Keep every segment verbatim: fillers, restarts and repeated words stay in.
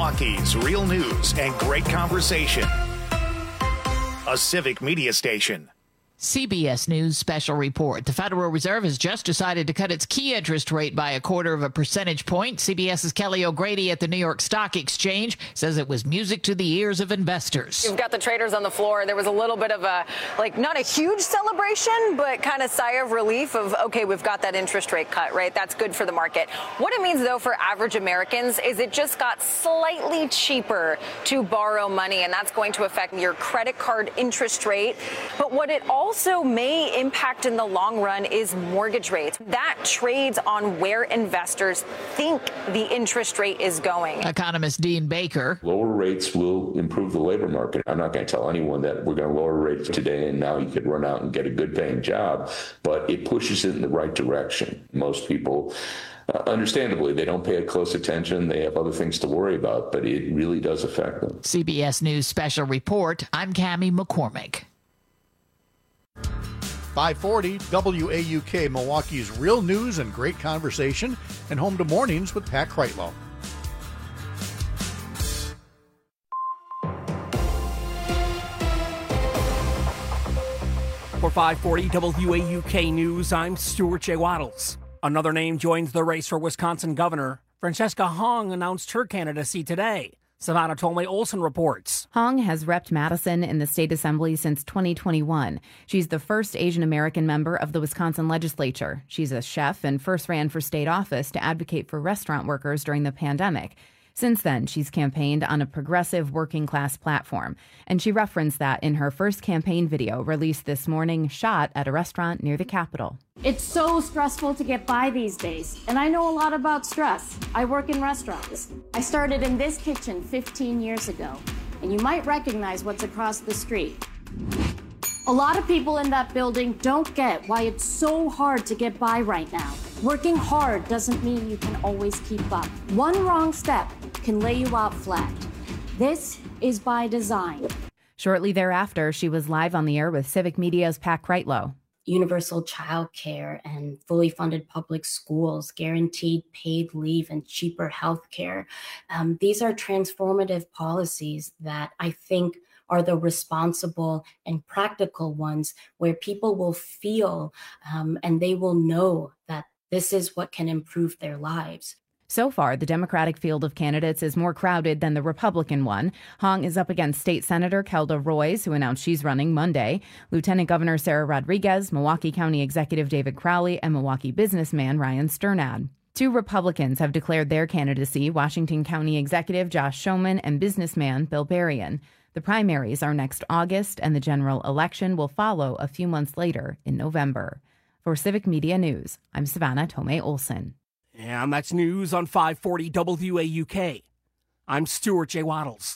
Milwaukee's real news and great conversation. A Civic Media station. C B S News special report. The Federal Reserve has just decided to cut its key interest rate by a quarter of a percentage point. CBS's Kelly O'Grady at the New York Stock Exchange says it was music to the ears of investors. You've got the traders on the floor. There was a little bit of a, like, not a huge celebration, but kind of sigh of relief of, okay, we've got that interest rate cut, right? That's good for the market. What it means, though, for average Americans is it just got slightly cheaper to borrow money, and that's going to affect your credit card interest rate. But what it also Also may impact in the long run is mortgage rates. That trades on where investors think the interest rate is going. Economist Dean Baker. Lower rates will improve the labor market. I'm not going to tell anyone that we're going to lower rates today and now you could run out and get a good paying job, but it pushes it in the right direction. Most people, uh, understandably, they don't pay it close attention. They have other things to worry about, but it really does affect them. C B S News special report. I'm Cammie McCormick. five forty W A U K, Milwaukee's real news and great conversation, and home to mornings with Pat Kreitlow. For five forty W A U K News, I'm Stuart J. Waddles. Another name joins the race for Wisconsin governor. Francesca Hong announced her candidacy today. Savannah Tolmay Olson reports. Hong has repped Madison in the state assembly since twenty twenty-one. She's the first Asian American member of the Wisconsin legislature. She's a chef and first ran for state office to advocate for restaurant workers during the pandemic. Since then, she's campaigned on a progressive working class platform, and she referenced that in her first campaign video released this morning, shot at a restaurant near the Capitol. It's so stressful to get by these days, and I know a lot about stress. I work in restaurants. I started in this kitchen fifteen years ago, and you might recognize what's across the street. A lot of people in that building don't get why it's so hard to get by right now. Working hard doesn't mean you can always keep up. One wrong step can lay you out flat. This is by design. Shortly thereafter, she was live on the air with Civic Media's Pat Kreitlow. Universal child care and fully funded public schools, guaranteed paid leave and cheaper health care. Um, these are transformative policies that I think are the responsible and practical ones where people will feel um, and they will know that this is what can improve their lives. So far, the Democratic field of candidates is more crowded than the Republican one. Hong is up against State Senator Kelda Roys, who announced she's running Monday, Lieutenant Governor Sarah Rodriguez, Milwaukee County Executive David Crowley, and Milwaukee businessman Ryan Sternad. Two Republicans have declared their candidacy, Washington County Executive Josh Schoeman and businessman Bill Berrien. The primaries are next August, and the general election will follow a few months later in November. For Civic Media News, I'm Savannah Tolmay Olson. And that's news on five forty W A U K. I'm Stuart J. Waddles.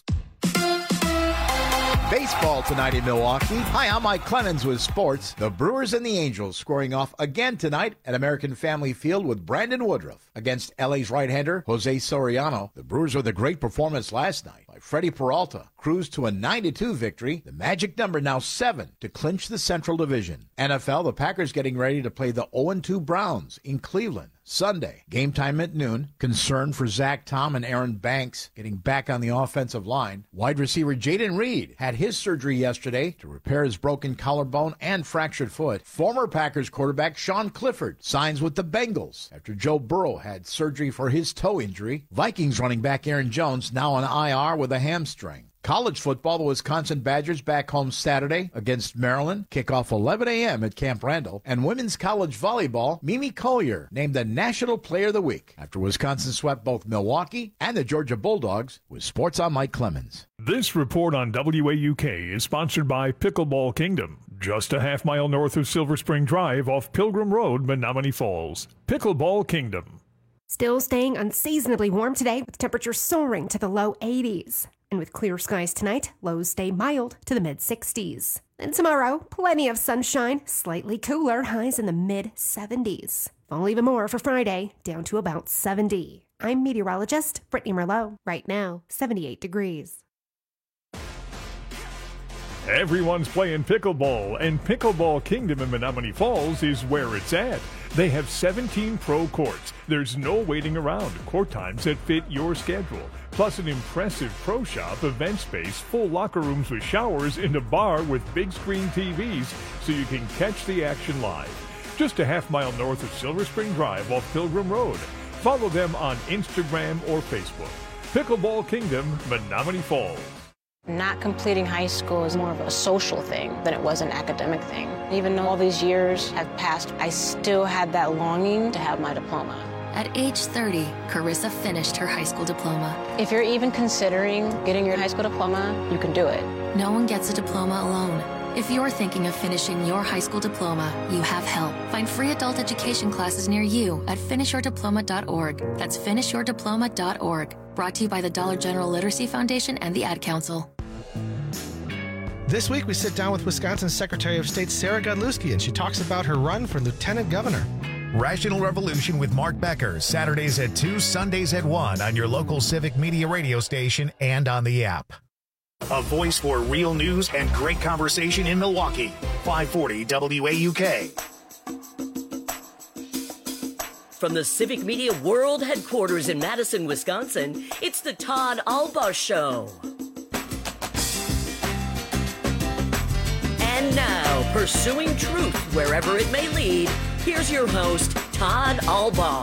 Baseball tonight in Milwaukee. Hi, I'm Mike Clemens with sports. The Brewers and the Angels scoring off again tonight at American Family Field with Brandon Woodruff against L A's right-hander Jose Soriano. The Brewers with a great performance last night by Freddie Peralta cruised to a nine to two victory. The magic number now seven to clinch the Central Division. N F L, the Packers getting ready to play the oh and two Browns in Cleveland Sunday. Game time at noon. Concern for Zach Tom and Aaron Banks getting back on the offensive line. Wide receiver Jaden Reed had his surgery yesterday to repair his broken collarbone and fractured foot. Former Packers quarterback Sean Clifford signs with the Bengals after Joe Burrow had surgery for his toe injury. Vikings running back Aaron Jones now on I R with a hamstring. College football, the Wisconsin Badgers back home Saturday against Maryland. Kickoff eleven a.m. at Camp Randall. And women's college volleyball, Mimi Collier named the National Player of the Week after Wisconsin swept both Milwaukee and the Georgia Bulldogs. With sports, I'm Mike Clemens. This report on W A U K is sponsored by Pickleball Kingdom, just a half mile north of Silver Spring Drive off Pilgrim Road, Menominee Falls. Pickleball Kingdom. Still staying unseasonably warm today, with temperatures soaring to the low eighties. And with clear skies tonight, lows stay mild to the mid sixties. And tomorrow, plenty of sunshine, slightly cooler, highs in the mid seventies. Fall even more for Friday, down to about seventy. I'm meteorologist Brittany Merlot. Right now, seventy-eight degrees. Everyone's playing pickleball, and Pickleball Kingdom in Menominee Falls is where it's at. They have seventeen pro courts. There's no waiting around. Court times that fit your schedule. Plus an impressive pro shop, event space, full locker rooms with showers, and a bar with big screen T Vs so you can catch the action live. Just a half mile north of Silver Spring Drive off Pilgrim Road. Follow them on Instagram or Facebook. Pickleball Kingdom, Menominee Falls. Not completing high school is more of a social thing than it was an academic thing. Even though all these years have passed, I still had that longing to have my diploma. At age thirty, Carissa finished her high school diploma. If you're even considering getting your high school diploma, you can do it. No one gets a diploma alone. If you're thinking of finishing your high school diploma, you have help. Find free adult education classes near you at finish your diploma dot org. That's finish your diploma dot org. Brought to you by the Dollar General Literacy Foundation and the Ad Council. This week, we sit down with Wisconsin Secretary of State Sarah Godlewski, and she talks about her run for lieutenant governor. Rational Revolution with Mark Becker, Saturdays at two, Sundays at one on your local Civic Media radio station and on the app. A voice for real news and great conversation in Milwaukee. five forty W A U K. From the Civic Media World Headquarters in Madison, Wisconsin, it's the Todd Alba Show. And now, pursuing truth wherever it may lead, here's your host, Todd Alba.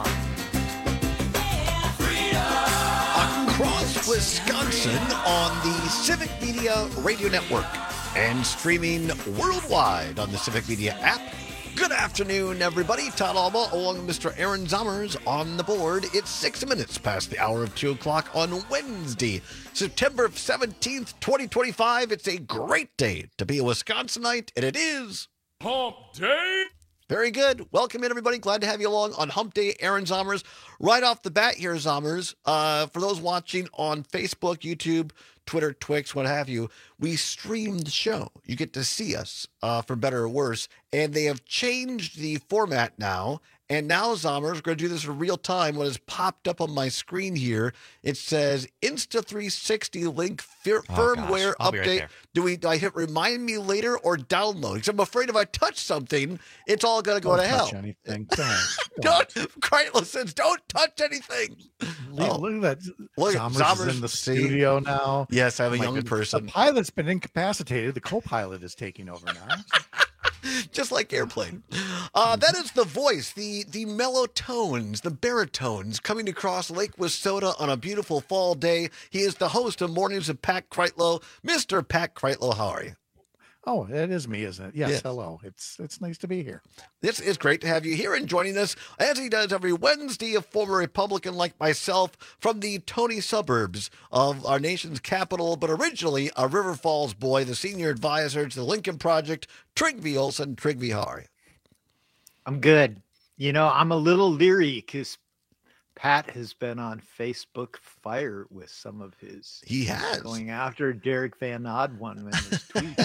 Across Wisconsin on the Civic Media Radio Network and streaming worldwide on the Civic Media app. Good afternoon, everybody. Todd Alba along with Mister Aaron Zommers on the board. It's six minutes past the hour of two o'clock on Wednesday, September seventeenth, twenty twenty-five. It's a great day to be a Wisconsinite, and it is Hump Day. Very good. Welcome in, everybody. Glad to have you along on Hump Day. Aaron Zommers. Right off the bat here, Zommers, uh, for those watching on Facebook, YouTube, Twitter, Twix, what have you, we stream the show. You get to see us, uh, for better or worse. And they have changed the format now. And now, Zommers, we're going to do this in real time. What has popped up on my screen here, it says Insta three sixty link fir- Oh, firmware gosh. I'll be right update. there. Do we? Do I hit remind me later or download? Because I'm afraid if I touch something, it's all going to go Don't to hell. touch anything. Don't. Don't. Kreitler says, don't touch anything. Look, Oh. look at that. Look, Zommers, Zommers is in the see? studio now. Yes, I have a Oh my young goodness. person. The pilot's been incapacitated. The co-pilot is taking over now. Just like airplane. Uh, that is the voice, the the mellow tones, the baritones coming across Lake Wissota on a beautiful fall day. He is the host of Mornings of Pat Kreitlow. Mister Pat Kreitlow, how are you? Oh, it is me, isn't it? Yes, Yes. hello. It's it's nice to be here. This is great to have you here and joining us, as he does every Wednesday, a former Republican like myself from the Tony suburbs of our nation's capital, but originally a River Falls boy, the senior advisor to the Lincoln Project, Trygve Olson. Trygve, how are you? I'm good. You know, I'm a little leery because Pat has been on Facebook fire with some of his. He has. Going after Derek Van Nodwan in his tweet.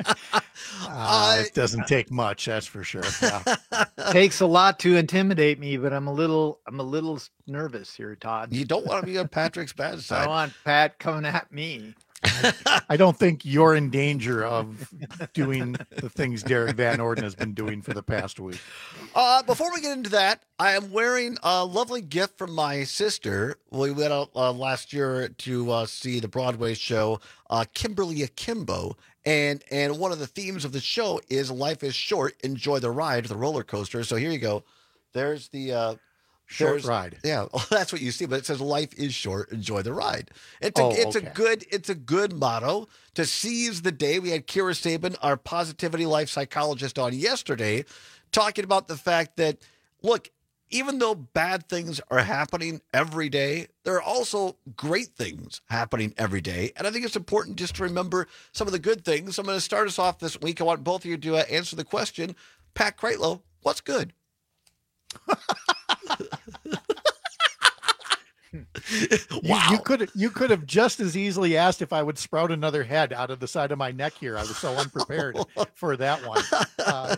Uh, it doesn't take much, that's for sure. Yeah. Takes a lot to intimidate me, but I'm a little, I'm a little nervous here, Todd. You don't want to be on Patrick's bad side. I want Pat coming at me. I don't think you're in danger of doing the things Derek Van Orden has been doing for the past week. Uh, before we get into that, I am wearing a lovely gift from my sister. We went out uh, last year to uh, see the Broadway show, uh, Kimberly Akimbo. And and one of the themes of the show is life is short, enjoy the ride, the roller coaster. So here you go. There's the... Uh, Short There's- ride. Yeah, well, that's what you see, but it says life is short, enjoy the ride. It's a Oh, it's okay. a good it's a good motto to seize the day. We had Kira Sabin, our positivity life psychologist, on yesterday talking about the fact that, look, even though bad things are happening every day, there are also great things happening every day. And I think it's important just to remember some of the good things. I'm going to start us off this week. I want both of you to uh, answer the question. Pat Kreitlow, what's good? You, you could you could have just as easily asked if I would sprout another head out of the side of my neck here. I was so unprepared for that one. Uh,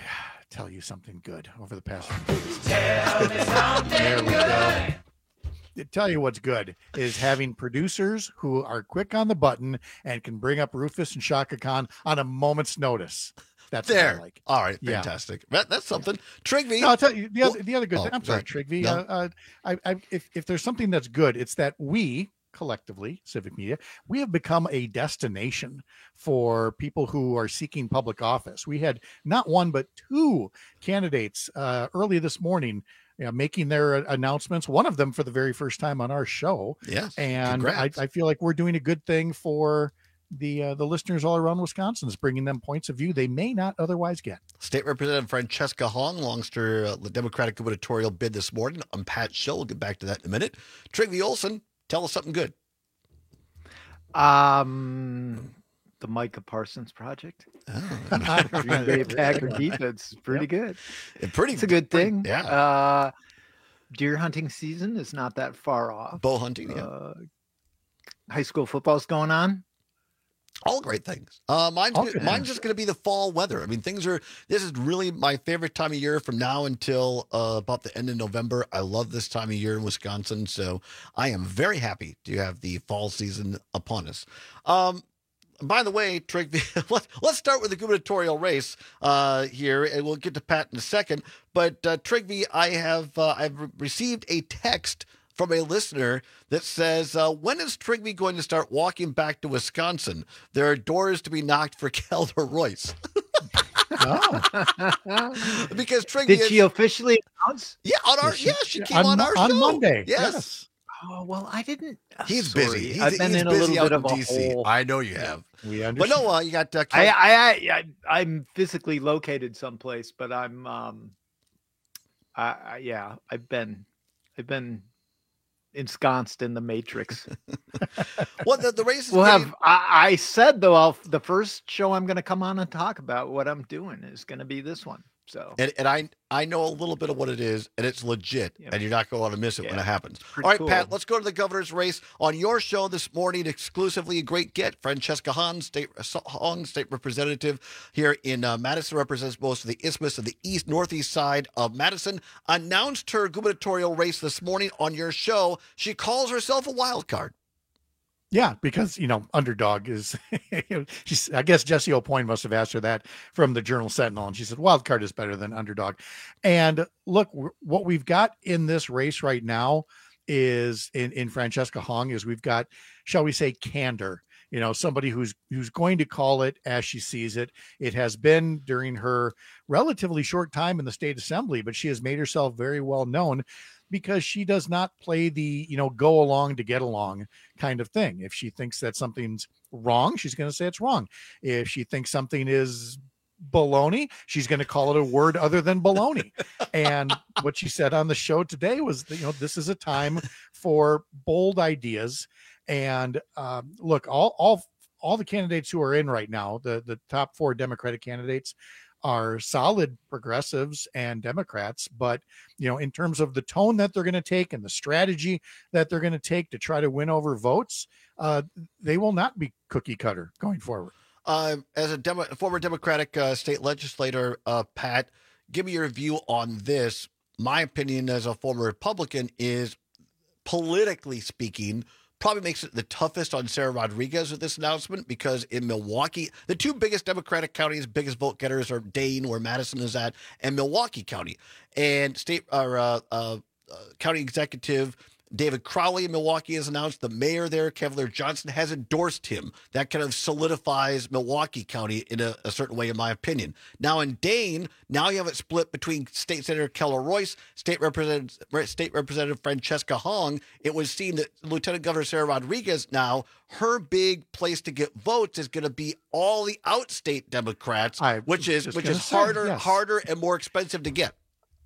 tell you something good over the past few days. Tell me something There we go. tell you what's good is having producers who are quick on the button and can bring up Rufus and Shaka Khan on a moment's notice. That's there. What I like. All right, Yeah. fantastic. That, that's something. Trigby. No, I'll tell you the other, Well- the other good oh, thing. I'm sorry, sorry. Trigby. No. Uh, uh, I, I, if, if there's something that's good, it's that we collectively, Civic Media, we have become a destination for people who are seeking public office. We had not one, but two candidates uh, early this morning you know, making their announcements, one of them for the very first time on our show. Yes. And I, Congrats. I feel like we're doing a good thing for the uh, the listeners all around Wisconsin, is bringing them points of view they may not otherwise get. State Representative Francesca Hong launched her uh, Democratic gubernatorial bid this morning on Pat's show. We'll get back to that in a minute. Trigby Olson, tell us something good. Um, the Micah Parsons project. Oh. Green Bay Packer defense is pretty good. And pretty, It's a good pretty- thing. yeah. Uh, deer hunting season is not that far off. Bow hunting, yeah. Uh, high school football's going on. All great things. Uh, mine's All gonna- good mine's things. just going to be the fall weather. I mean, things are. This is really my favorite time of year from now until uh, about the end of November. I love this time of year in Wisconsin, so I am very happy to have the fall season upon us. Um, by the way, Trigby, let's let's start with the gubernatorial race uh, here, and we'll get to Pat in a second. But uh, Trigby, I have uh, I've re- received a text from a listener that says, uh, when is Trigby going to start walking back to Wisconsin? There are doors to be knocked for Kelda Royce. Because Trigby Did is- she officially announce? Yeah, on our She- yeah, she came on on, Mo- our on show Monday, Yes. yes. Oh well, I didn't. uh, He's sorry. busy. He's, I've been he's in a busy little out bit of in a D C. hole. I know you have. We But understand. no, uh, you got uh, I, Kel- I, I, I, I'm physically located someplace, but I'm, um, I, I, yeah, I've been, I've been ensconced in the matrix. well, the, the race is We'll getting- have. I, I said though, I'll, the first show I'm going to come on and talk about what I'm doing is going to be this one. So And, and I I know a little bit of what it is, and it's legit, Yep. and you're not going to want to miss it when Yeah. it happens. Pretty All right, cool. Pat, let's go to the governor's race. On your show this morning, exclusively a great get. Francesca Hahn, state, Hong, state representative here in uh, Madison, represents most of the isthmus of the east, northeast side of Madison, announced her gubernatorial race this morning on your show. She calls herself a wild card. Yeah, because you know, underdog is. she's. I guess Jesse O'Point must have asked her that from the Journal Sentinel, and she said wild card is better than underdog. And look, we're- what we've got in this race right now is in in Francesca Hong is we've got, shall we say, candor. You know, somebody who's who's going to call it as she sees it. It has been during her relatively short time in the state assembly, but she has made herself very well known because she does not play the, you know, go along to get along kind of thing. If she thinks that something's wrong, she's going to say it's wrong. If she thinks something is baloney, she's going to call it a word other than baloney. And what she said on the show today was that, you know, this is a time for bold ideas. And um, look, all, all, all the candidates who are in right now, the, the top four Democratic candidates are solid progressives and Democrats, but you know, in terms of the tone that they're going to take and the strategy that they're going to take to try to win over votes, uh, they will not be cookie cutter going forward. Uh, as a Demo- former Democratic uh, state legislator, uh, Pat, give me your view on this. My opinion as a former Republican is, politically speaking, probably makes it the toughest on Sarah Rodriguez with this announcement, because in Milwaukee, the two biggest Democratic counties, biggest vote getters are Dane, where Madison is at, and Milwaukee County. And state or uh, uh, uh, county executive David Crowley in Milwaukee has announced. The mayor there, Cavalier Johnson, has endorsed him. That kind of solidifies Milwaukee County in a, a certain way, in my opinion. Now in Dane, now you have it split between State Senator Kelda Royce, State Representative, State Representative Francesca Hong. It was seen that Lieutenant Governor Sarah Rodriguez now, her big place to get votes is going to be all the outstate Democrats, I which is was which gonna is say, harder, yes. harder, and more expensive to get.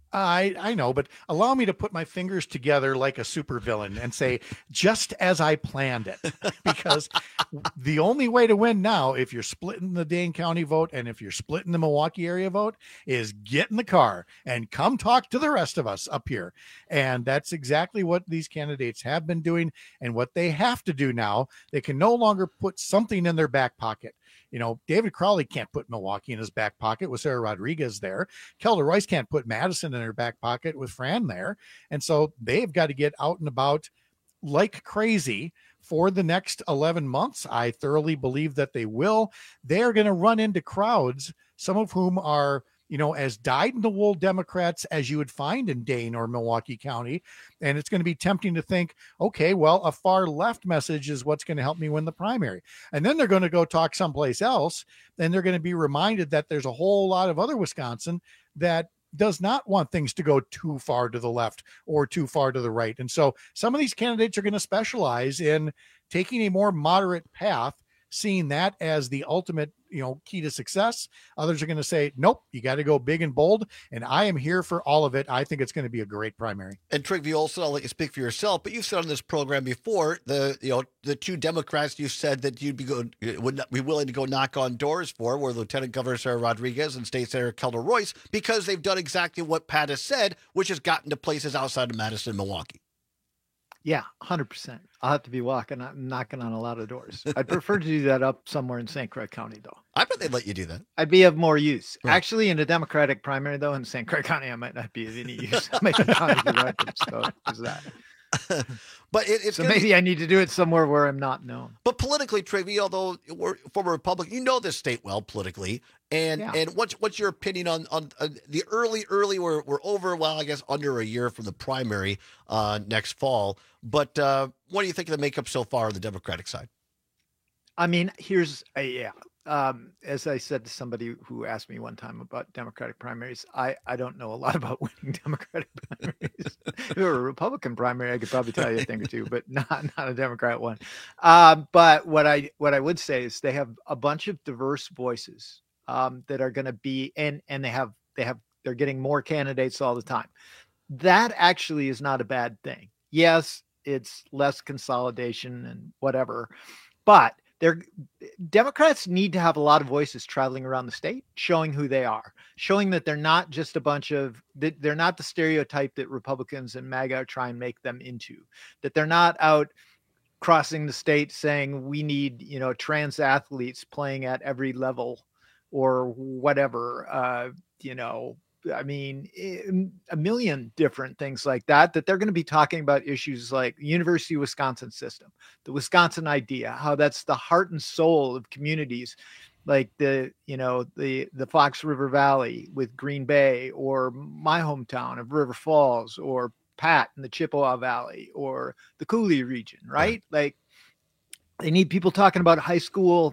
I I know, but allow me to put my fingers together like a supervillain and say, just as I planned it, because the only way to win now, if you're splitting the Dane County vote and if you're splitting the Milwaukee area vote, is get in the car and come talk to the rest of us up here. And that's exactly what these candidates have been doing and what they have to do now. They can no longer put something in their back pocket. You know, David Crowley can't put Milwaukee in his back pocket with Sarah Rodriguez there. Kelda Royce can't put Madison in her back pocket with Fran there. And so they've got to get out and about like crazy for the next eleven months. I thoroughly believe that they will. They're going to run into crowds, some of whom are, you know, as dyed-in-the-wool Democrats as you would find in Dane or Milwaukee County. And it's going to be tempting to think, okay, well, a far left message is what's going to help me win the primary. And then they're going to go talk someplace else. And they're going to be reminded that there's a whole lot of other Wisconsin that does not want things to go too far to the left or too far to the right. And so some of these candidates are going to specialize in taking a more moderate path, seeing that as the ultimate, you know, key to success. Others are going to say, nope, you got to go big and bold. And I am here for all of it. I think it's going to be a great primary. And Trygve Olsen, I'll let you speak for yourself, but you've said on this program before, the, you know, the two Democrats you said that you'd be good, would not be willing to go knock on doors for were Lieutenant Governor Sarah Rodriguez and State Senator Kelda Royce, because they've done exactly what Pat has said, which has gotten to places outside of Madison and Milwaukee. Yeah, one hundred percent. I'll have to be walking, knocking on a lot of doors. I'd prefer to do that up somewhere in Saint Croix County, though. I bet they'd let you do that. I'd be of more use. Right. Actually, in a Democratic primary, though, in Saint Croix County, I might not be of any use. I might be county director, so there's that. But it, it's so gonna maybe be, I need to do it somewhere where I'm not known. But politically, Trygve, although we're former Republican, you know this state well politically, and Yeah. and what's what's your opinion on on uh, the early early we're we're over well I guess under a year from the primary uh, next fall, but uh, what do you think of the makeup so far on the Democratic side? I mean, here's a yeah. Um, as I said to somebody who asked me one time about Democratic primaries, I, I don't know a lot about winning Democratic primaries. If it were a Republican primary, I could probably tell you a thing or two, but not not a Democrat one. Um, but what I what I would say is they have a bunch of diverse voices um, that are going to be, and and they have they have they're getting more candidates all the time. That actually is not a bad thing. Yes, it's less consolidation and whatever, but They're, Democrats need to have a lot of voices traveling around the state, showing who they are, showing that they're not just a bunch of, that they're not the stereotype that Republicans and MAGA try and make them into, that they're not out crossing the state saying we need, you know, trans athletes playing at every level or whatever, uh, you know, I mean, a million different things like that, that they're going to be talking about issues like University of Wisconsin system, the Wisconsin idea, how that's the heart and soul of communities like the, you know, the, the Fox River Valley with Green Bay, or my hometown of River Falls, or Pat in the Chippewa Valley, or the Cooley region, right? Yeah. Like they need people talking about high school,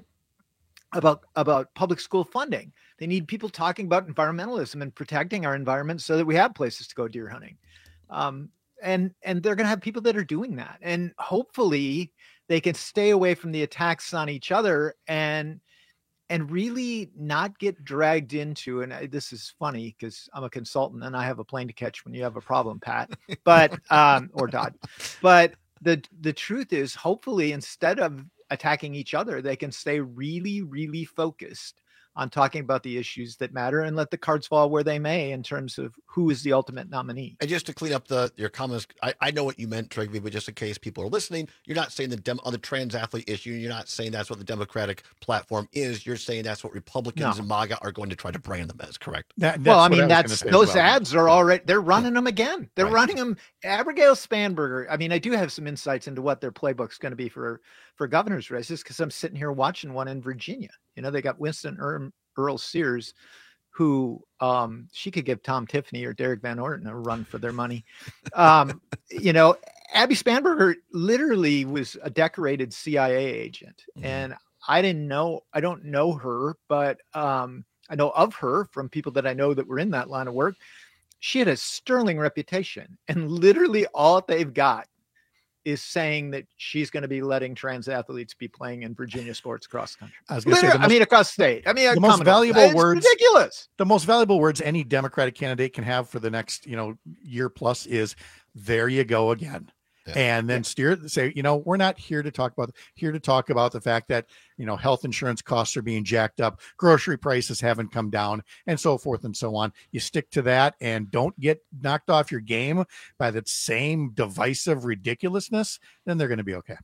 about, about public school funding. They need people talking about environmentalism and protecting our environment so that we have places to go deer hunting. Um, and, and they're going to have people that are doing that. And hopefully they can stay away from the attacks on each other and, and really not get dragged into, and I, this is funny because I'm a consultant and I have a plane to catch when you have a problem, Pat, but, um, or Dodd, but the, the truth is hopefully instead of attacking each other, they can stay really, really focused on talking about the issues that matter and let the cards fall where they may in terms of who is the ultimate nominee. And just to clean up the your comments, I, I know what you meant, Trygve, but just in case people are listening, you're not saying the dem- on the trans athlete issue, you're not saying that's what the Democratic platform is. You're saying that's what Republicans No. and MAGA are going to try to brand them as, correct? That, Well, I what mean, was that's gonna say those as well. ads are already, they're running them again. They're Right. running them. Abigail Spanberger. I mean, I do have some insights into what their playbook's going to be for, for governor's races, because I'm sitting here watching one in Virginia. You know, they got Winston Earl, Earl Sears, who um, she could give Tom Tiffany or Derek Van Orton a run for their money. Um, you know, Abby Spanberger literally was a decorated C I A agent. Mm-hmm. And I didn't know, I don't know her, but um, I know of her from people that I know that were in that line of work. She had a sterling reputation, and literally all they've got is saying that she's going to be letting trans athletes be playing in Virginia sports across the country. I was going to say, the I most, mean, across state. I mean, the most valuable it's words, ridiculous. The most valuable words any Democratic candidate can have for the next, you know, year plus is "there you go again." Yeah. And then yeah. steer say, you know, we're not here to talk about here to talk about the fact that, you know, health insurance costs are being jacked up, grocery prices haven't come down, and so forth and so on. You stick to that and don't get knocked off your game by that same divisive ridiculousness, then they're going to be okay.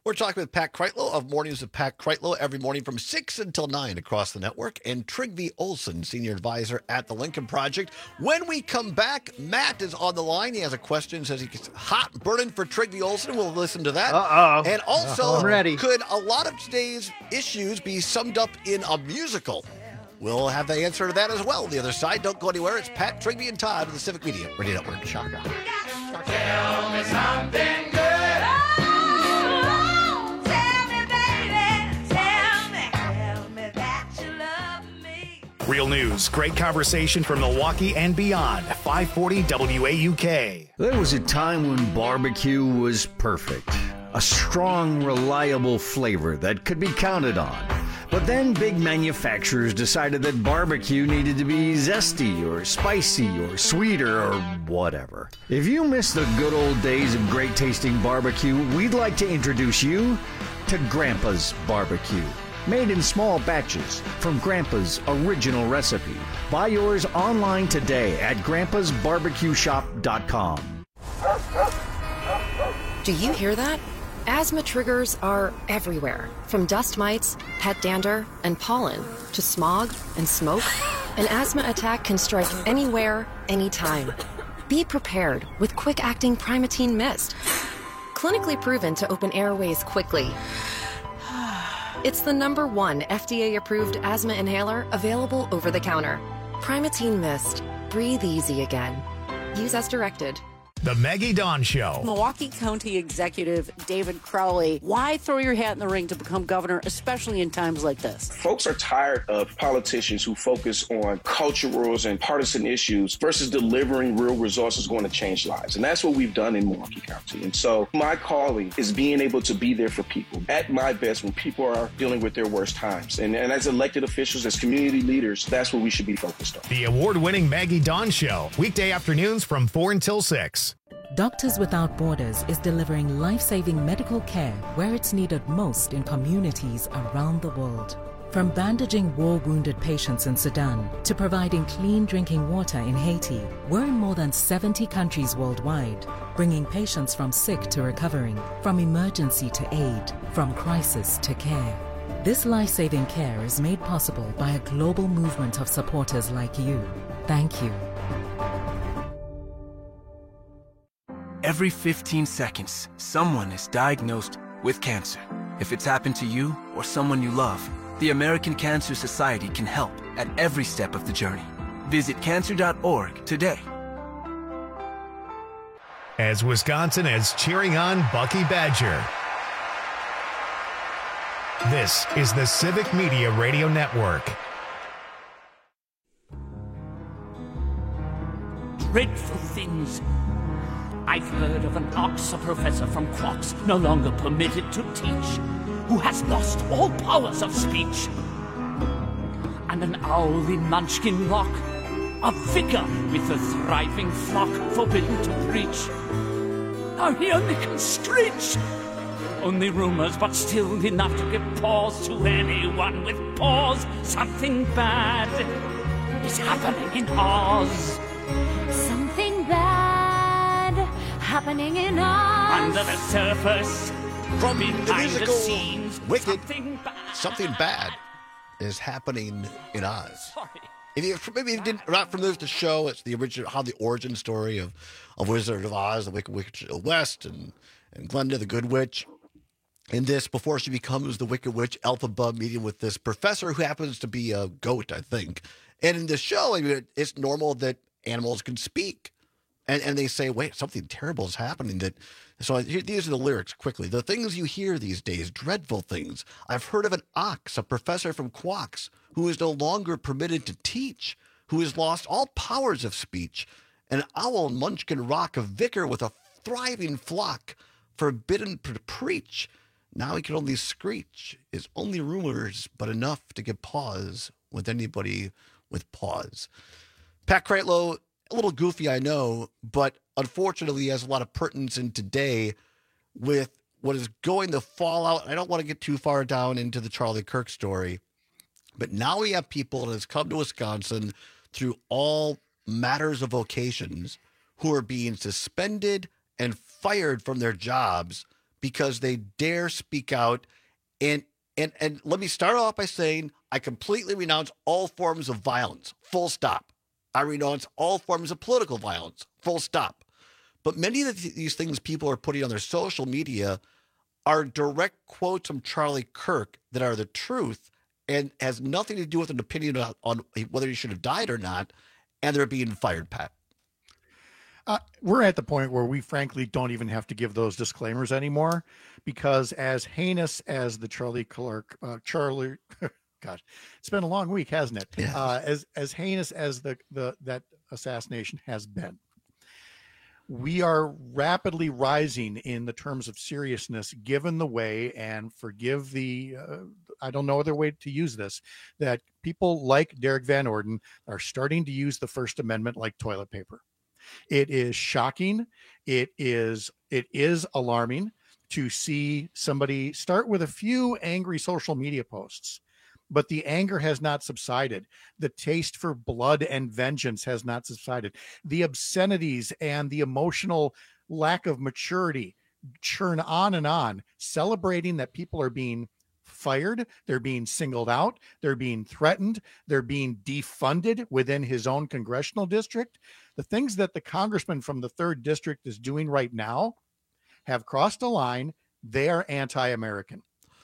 We're talking with Pat Kreitlow of Mornings with Pat Kreitlow every morning from six until nine across the network, and Trygve Olsen, Senior Advisor at the Lincoln Project. When we come back, Matt is on the line. He has a question, says he's hot burning for Trygve Olsen. We'll listen to that. Uh-oh. And also, I'm ready. Could a lot of today's issues be summed up in a musical? We'll have the answer to that as well on the other side. Don't go anywhere. It's Pat, Trygve, and Todd of the Civic Media Radio Network. Shaka. Tell me something good. Real news, great conversation from Milwaukee and beyond. five forty W A U K. There was a time when barbecue was perfect. A strong, reliable flavor that could be counted on. But then big manufacturers decided that barbecue needed to be zesty or spicy or sweeter or whatever. If you miss the good old days of great tasting barbecue, we'd like to introduce you to Grandpa's Barbecue. Made in small batches from Grandpa's original recipe. Buy yours online today at grandpas barbecue shop dot com. Do you hear that? Asthma triggers are everywhere, from dust mites, pet dander, and pollen, to smog and smoke. An asthma attack can strike anywhere, anytime. Be prepared with quick-acting Primatene Mist. Clinically proven to open airways quickly. It's the number one F D A-approved asthma inhaler available over the counter. Primatene Mist. Breathe easy again. Use as directed. The Maggie Dawn Show. Milwaukee County Executive David Crowley, why throw your hat in the ring to become governor, especially in times like this? Folks are tired of politicians who focus on culturals and partisan issues versus delivering real resources going to change lives. And that's what we've done in Milwaukee County. And so my calling is being able to be there for people at my best when people are dealing with their worst times. And, and as elected officials, as community leaders, that's what we should be focused on. The award-winning Maggie Dawn Show. Weekday afternoons from four until six. Doctors Without Borders is delivering life-saving medical care where it's needed most in communities around the world. From bandaging war-wounded patients in Sudan to providing clean drinking water in Haiti, we're in more than seventy countries worldwide, bringing patients from sick to recovering, from emergency to aid, from crisis to care. This life-saving care is made possible by a global movement of supporters like you. Thank you. Every fifteen seconds, someone is diagnosed with cancer. If it's happened to you or someone you love, the American Cancer Society can help at every step of the journey. Visit cancer dot org today. As Wisconsin is cheering on Bucky Badger. This is the Civic Media Radio Network. Dreadful things. I've heard of an Oxford professor from Quox, no longer permitted to teach, who has lost all powers of speech. And an owl in Munchkin Rock, a vicar with a thriving flock forbidden to preach. Now he only can screech. Only rumors, but still enough to give pause to anyone with pause. Something bad is happening in Oz. Something bad happening in Oz. Under the surface, from the behind musical the scenes, Wicked, something bad. something bad is happening in Oz. If you maybe you didn't not familiar with the show, it's the original how the origin story of, of Wizard of Oz, the Wicked Witch of the West, and and Glenda the Good Witch. In this, before she becomes the Wicked Witch, Elphaba meeting with this professor who happens to be a goat, I think. And in the show, I mean, it's normal that animals can speak. And and they say, wait, something terrible is happening. That So here, these are the lyrics quickly. The things you hear these days, dreadful things. I've heard of an ox, a professor from Quox, who is no longer permitted to teach, who has lost all powers of speech. An owl in Munchkin Rock, a vicar with a thriving flock, forbidden to preach. Now he can only screech. His only rumors, but enough to give pause with anybody with pause. Pat Kreitlow, a little goofy, I know, but unfortunately he has a lot of pertinence in today with what is going to fall out. I don't want to get too far down into the Charlie Kirk story, but now we have people that has come to Wisconsin through all matters of vocations who are being suspended and fired from their jobs because they dare speak out. And and and let me start off by saying I completely renounce all forms of violence. Full stop. I renounce all forms of political violence. Full stop. But many of these things people are putting on their social media are direct quotes from Charlie Kirk that are the truth and has nothing to do with an opinion on, on whether he should have died or not, and they're being fired, Pat. Uh, we're at the point where we frankly don't even have to give those disclaimers anymore, because as heinous as the Charlie Kirk, uh, Charlie, God, it's been a long week, hasn't it? Yeah. Uh, as as heinous as the the that assassination has been, we are rapidly rising in the terms of seriousness, given the way, and forgive the, uh, I don't know other way to use this, that people like Derek Van Orden are starting to use the First Amendment like toilet paper. It is shocking. It is, it is alarming to see somebody start with a few angry social media posts, but the anger has not subsided. The taste for blood and vengeance has not subsided. The obscenities and the emotional lack of maturity churn on and on, celebrating that people are being fired, they're being singled out, they're being threatened, they're being defunded within his own congressional district. The things that the congressman from the third district is doing right now have crossed a line. They are anti-American.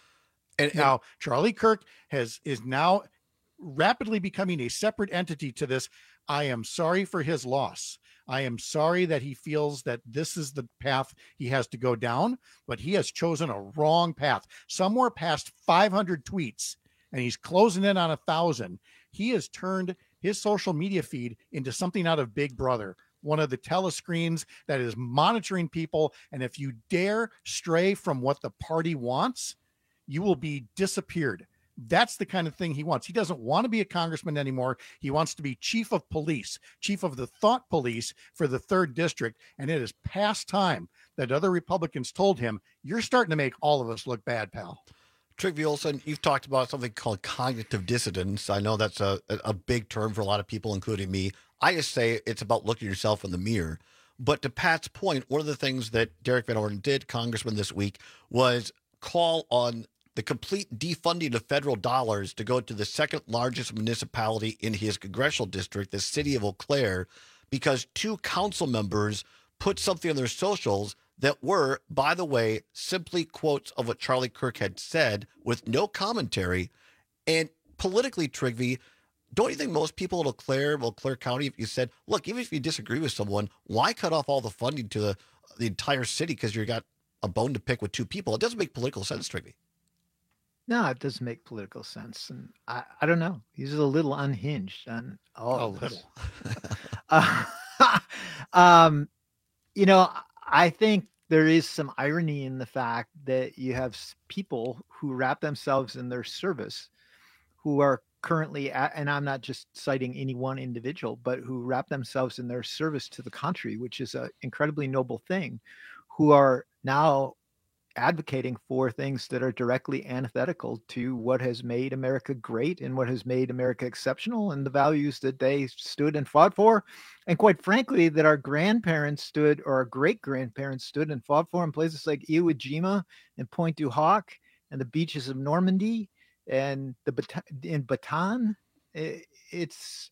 And now Charlie Kirk has is now rapidly becoming a separate entity to this. I am sorry for his loss. I am sorry that he feels that this is the path he has to go down, but he has chosen a wrong path. Somewhere past five hundred tweets, and he's closing in on a thousand. He has turned his social media feed into something out of Big Brother, one of the telescreens that is monitoring people. And if you dare stray from what the party wants, you will be disappeared. That's the kind of thing he wants. He doesn't want to be a congressman anymore. He wants to be chief of police, chief of the thought police for the third district. And it is past time that other Republicans told him, you're starting to make all of us look bad, pal. Trygve Olsen, you've talked about something called cognitive dissonance. I know that's a, a big term for a lot of people, including me. I just say it's about looking at yourself in the mirror. But to Pat's point, one of the things that Derek Van Orden did, Congressman, this week, was call on the complete defunding of federal dollars to go to the second largest municipality in his congressional district, the city of Eau Claire, because two council members put something on their socials that were, by the way, simply quotes of what Charlie Kirk had said with no commentary. And politically, Trygve, don't you think most people in Eau Claire, Eau Claire County, if you said, look, even if you disagree with someone, why cut off all the funding to the, the entire city because you got a bone to pick with two people? It doesn't make political sense, Trygve. No, it doesn't make political sense. And I, I don't know. He's a little unhinged on all A of this. little. uh, um, you know, I think there is some irony in the fact that you have s- people who wrap themselves in their service who are currently at, and I'm not just citing any one individual, but who wrap themselves in their service to the country, which is an incredibly noble thing, who are now advocating for things that are directly antithetical to what has made America great and what has made America exceptional and the values that they stood and fought for. And quite frankly, that our grandparents stood, or our great grandparents stood and fought for in places like Iwo Jima and Pointe du Hoc and the beaches of Normandy and the Bat- in Bataan. It, it's,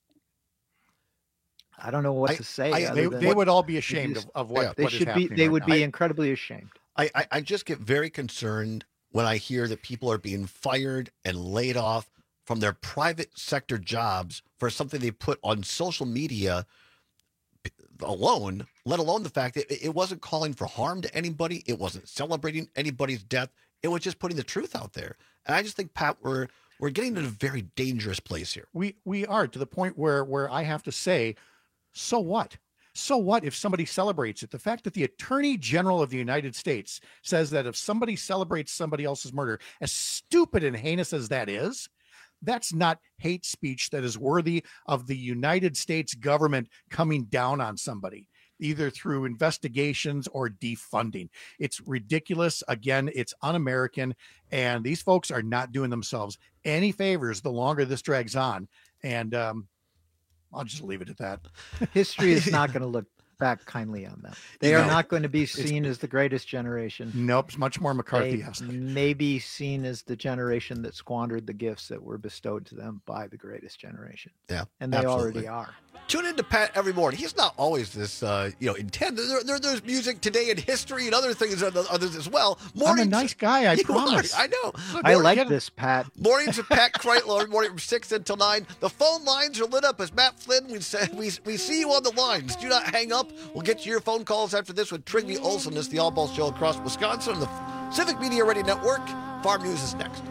I don't know what I- to say. I- other They, than they would all be it ashamed is- of, of what, they what is should be, happening they right would now. be I- incredibly ashamed. I, I, I just get very concerned when I hear that people are being fired and laid off from their private sector jobs for something they put on social media alone, let alone the fact that it it wasn't calling for harm to anybody. It wasn't celebrating anybody's death. It was just putting the truth out there. And I just think, Pat, we're we're getting in a very dangerous place here. We we are to the point where where I have to say, so what? So what if somebody celebrates it? The fact that the Attorney General of the United States says that if somebody celebrates somebody else's murder, as stupid and heinous as that is, that's not hate speech that is worthy of the United States government coming down on somebody, either through investigations or defunding. It's ridiculous. Again, it's un-American, and these folks are not doing themselves any favors the longer this drags on. And um, I'll just leave it at that. History is not going to look back kindly on them. They You are know, not going to be it's- seen as the greatest generation. Nope, it's much more They McCarthy-esque. may be seen as the generation that squandered the gifts that were bestowed to them by the greatest generation. Yeah, And they absolutely. already are. Tune in to Pat every morning. He's not always this, uh, you know, intense. There, there, there's music today and history and other things, and others as well. Mornings, I'm a nice guy, I You promise. are, I know. I Morning- like this, Pat. Mornings with Pat Kreitler, every morning from six until nine. The phone lines are lit up. As Matt Flynn, we say, we, we see you on the lines. Do not hang up. We'll get to your phone calls after this with Trigby Olson. This is the All Ball Show across Wisconsin on the Civic Media Radio Network. Farm News is next.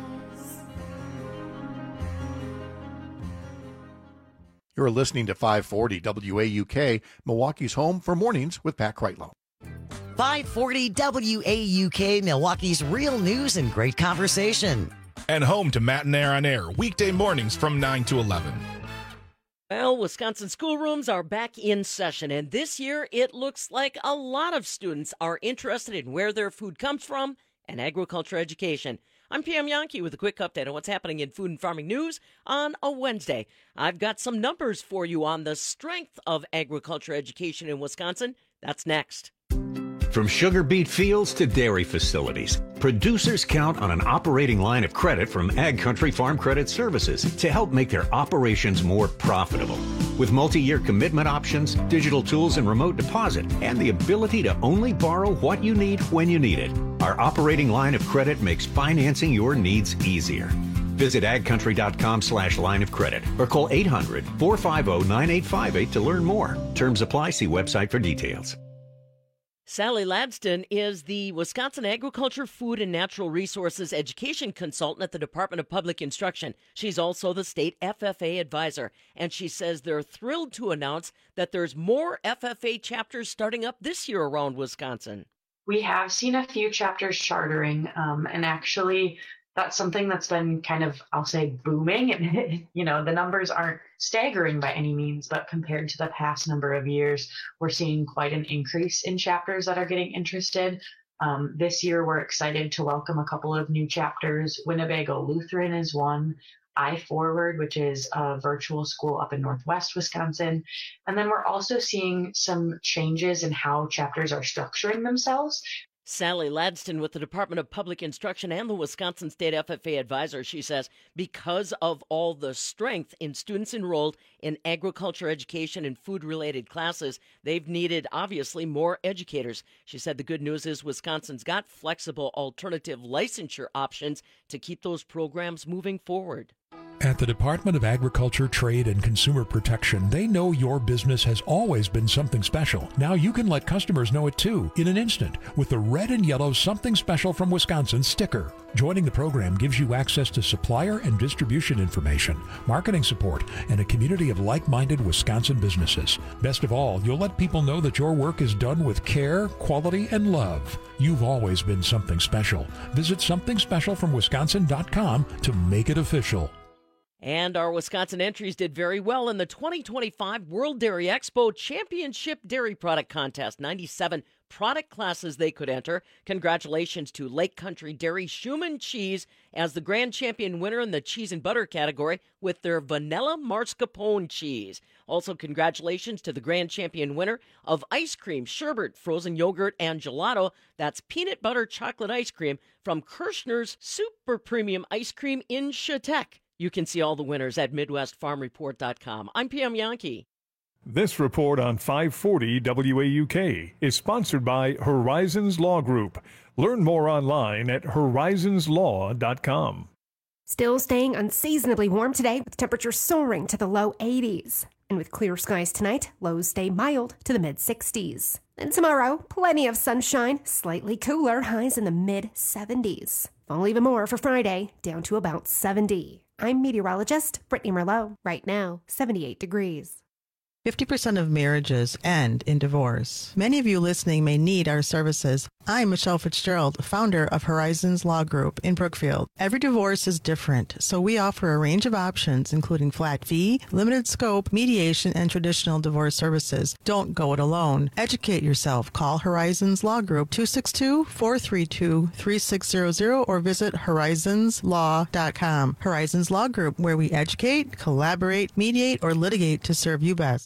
You're listening to five forty W A U K, Milwaukee's home for mornings with Pat Kreitlow. five forty W A U K, Milwaukee's real news and great conversation. And home to Matt and Air on Air, weekday mornings from nine to eleven. Well, Wisconsin schoolrooms are back in session, and this year it looks like a lot of students are interested in where their food comes from and agriculture education. I'm Pam Yankee with a quick update on what's happening in food and farming news on a Wednesday. I've got some numbers for you on the strength of agriculture education in Wisconsin. That's next. From sugar beet fields to dairy facilities, producers count on an operating line of credit from Ag Country Farm Credit Services to help make their operations more profitable. With multi-year commitment options, digital tools and remote deposit, and the ability to only borrow what you need when you need it, our operating line of credit makes financing your needs easier. Visit agcountry.com slash line of credit or call eight hundred, four five zero, nine eight five eight to learn more. Terms apply. See website for details. Sally Ladston is the Wisconsin Agriculture, Food, and Natural Resources Education Consultant at the Department of Public Instruction. She's also the state F F A advisor, and she says they're thrilled to announce that there's more F F A chapters starting up this year around Wisconsin. We have seen a few chapters chartering, um, and actually that's something that's been kind of, I'll say, booming. And, you know, the numbers aren't staggering by any means, but compared to the past number of years, we're seeing quite an increase in chapters that are getting interested. Um, this year, we're excited to welcome a couple of new chapters. Winnebago Lutheran is one. iForward, which is a virtual school up in Northwest Wisconsin. And then we're also seeing some changes in how chapters are structuring themselves. Sally Ladston with the Department of Public Instruction and the Wisconsin State F F A advisor, she says, because of all the strength in students enrolled in agriculture education and food-related classes, they've needed, obviously, more educators. She said the good news is Wisconsin's got flexible alternative licensure options to keep those programs moving forward. At the Department of Agriculture, Trade, and Consumer Protection, they know your business has always been something special. Now you can let customers know it too, in an instant, with the red and yellow Something Special from Wisconsin sticker. Joining the program gives you access to supplier and distribution information, marketing support, and a community of like-minded Wisconsin businesses. Best of all, you'll let people know that your work is done with care, quality, and love. You've always been something special. Visit something special from wisconsin dot com to make it official. And our Wisconsin entries did very well in the twenty twenty-five World Dairy Expo Championship Dairy Product Contest. ninety-seven product classes they could enter. Congratulations to Lake Country Dairy Schumann Cheese as the grand champion winner in the cheese and butter category with their vanilla mascarpone cheese. Also, congratulations to the grand champion winner of ice cream, sherbet, frozen yogurt, and gelato. That's peanut butter chocolate ice cream from Kirschner's Super Premium Ice Cream in Chautauqua. You can see all the winners at midwest farm report dot com. I'm Pam Yankee. This report on five forty W A U K is sponsored by Horizons Law Group. Learn more online at horizons law dot com. Still staying unseasonably warm today with temperatures soaring to the low eighties. And with clear skies tonight, lows stay mild to the mid sixties. And tomorrow, plenty of sunshine, slightly cooler, highs in the mid seventies. Fall even more for Friday, down to about seventy. I'm meteorologist Brittany Merlot. Right now, seventy-eight degrees. fifty percent of marriages end in divorce. Many of you listening may need our services. I'm Michelle Fitzgerald, founder of Horizons Law Group in Brookfield. Every divorce is different, so we offer a range of options, including flat fee, limited scope, mediation, and traditional divorce services. Don't go it alone. Educate yourself. Call Horizons Law Group two six two, four three two, three six zero zero or visit horizons law dot com. Horizons Law Group, where we educate, collaborate, mediate, or litigate to serve you best.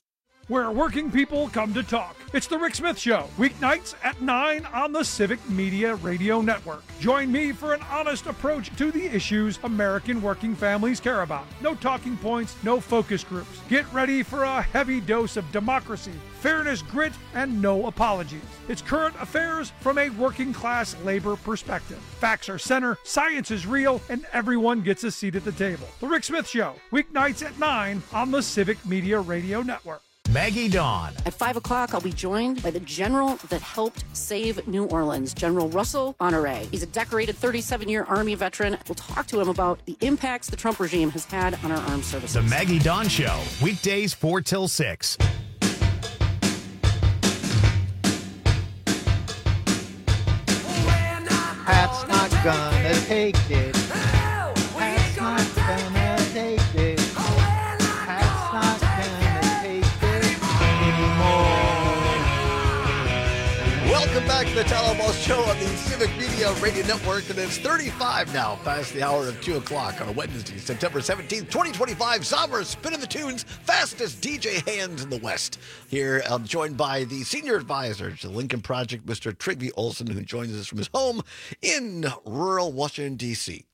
where working people come to talk. It's The Rick Smith Show, weeknights at nine on the Civic Media Radio Network. Join me for an honest approach to the issues American working families care about. No talking points, no focus groups. Get ready for a heavy dose of democracy, fairness, grit, and no apologies. It's current affairs from a working class labor perspective. Facts are center, science is real, and everyone gets a seat at the table. The Rick Smith Show, weeknights at nine on the Civic Media Radio Network. Maggie Dawn. At five o'clock, I'll be joined by the general that helped save New Orleans, General Russell Honore. He's a decorated thirty-seven-year Army veteran. We'll talk to him about the impacts the Trump regime has had on our armed services. The Maggie Dawn Show, weekdays four till six. Pat's not gonna take it. Pat's not gonna take it. Pat's not gonna take it anymore. Welcome back to the Tyler Boss Show on the Civic Media Radio Network, and it's thirty-five now, past the hour of two o'clock on a Wednesday, September seventeenth, twenty twenty-five. Summer spinning the tunes, fastest D J hands in the West. Here, I'm joined by the senior advisor to the Lincoln Project, Mister Trygve Olson, who joins us from his home in rural Washington, D C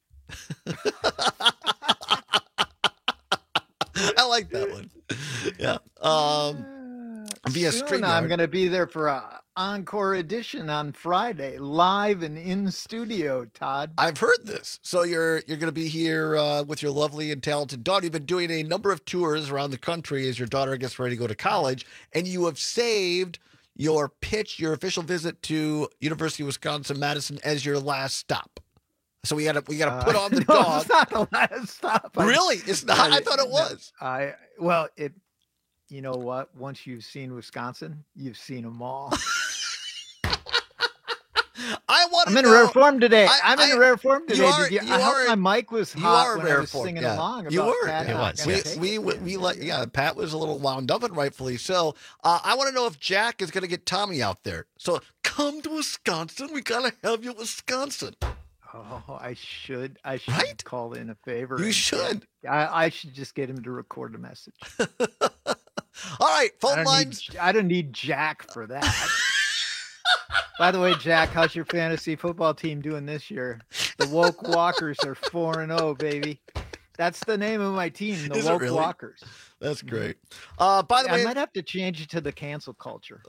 I like that one. Yeah. Um, via Soon I'm going to be there for a encore edition on Friday, live and in studio, Todd. I've heard this. So you're you're going to be here uh, with your lovely and talented daughter. You've been doing a number of tours around the country as your daughter gets ready to go to college, and you have saved your pitch, your official visit to University of Wisconsin-Madison as your last stop. So we got to we got to put on the uh, no, dog. It's not the last stop. Really? It's not. I thought it was. I well, it. You know what? Once you've seen Wisconsin, you've seen them all. I want. I'm in know, rare form today. I, I'm in I, rare form today. You are, Did you, you I are, hope my mic was hot you are when rare I was form, singing yeah. along about you were. Pat. It was. We, yes. we, we, we let, yeah, Pat was a little wound up, and rightfully so. Uh, I want to know if Jack is going to get Tommy out there. So come to Wisconsin. We got to have you, Wisconsin. Oh, I should. I should right? call in a favor. You should. I, I should just get him to record a message. All right, phone I don't lines. Need, I don't need Jack for that. By the way, Jack, how's your fantasy football team doing this year? The Woke Walkers are four and zero, baby. That's the name of my team, the Is it Woke really? Walkers. That's great. Uh, by the I way, I might have to change it to the cancel culture.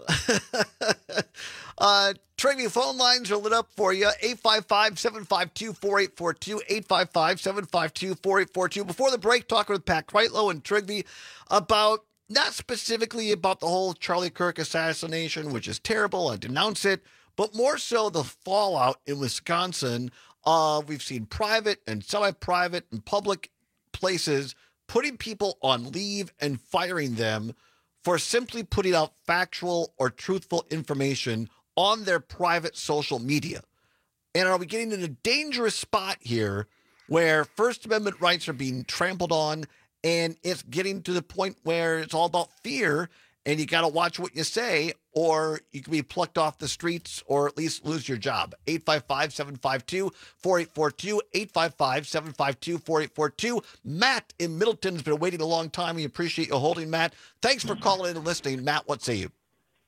uh, Trygve, phone lines are lit up for you. eight five five, seven five two, four eight four two, eight five five, seven five two, four eight four two. Before the break, talking with Pat Kreitlow and Trygve about, not specifically about the whole Charlie Kirk assassination, which is terrible, I denounce it, but more so the fallout in Wisconsin. Uh, we've seen private and semi-private and public places putting people on leave and firing them for simply putting out factual or truthful information on their private social media. And are we getting in a dangerous spot here where First Amendment rights are being trampled on, and it's getting to the point where it's all about fear, and you got to watch what you say, or you can be plucked off the streets or at least lose your job? eight five five, seven five two, four eight four two, eight five five, seven five two, four eight four two. Matt in Middleton has been waiting a long time. We appreciate you holding, Matt. Thanks for calling in and listening. Matt, what say you?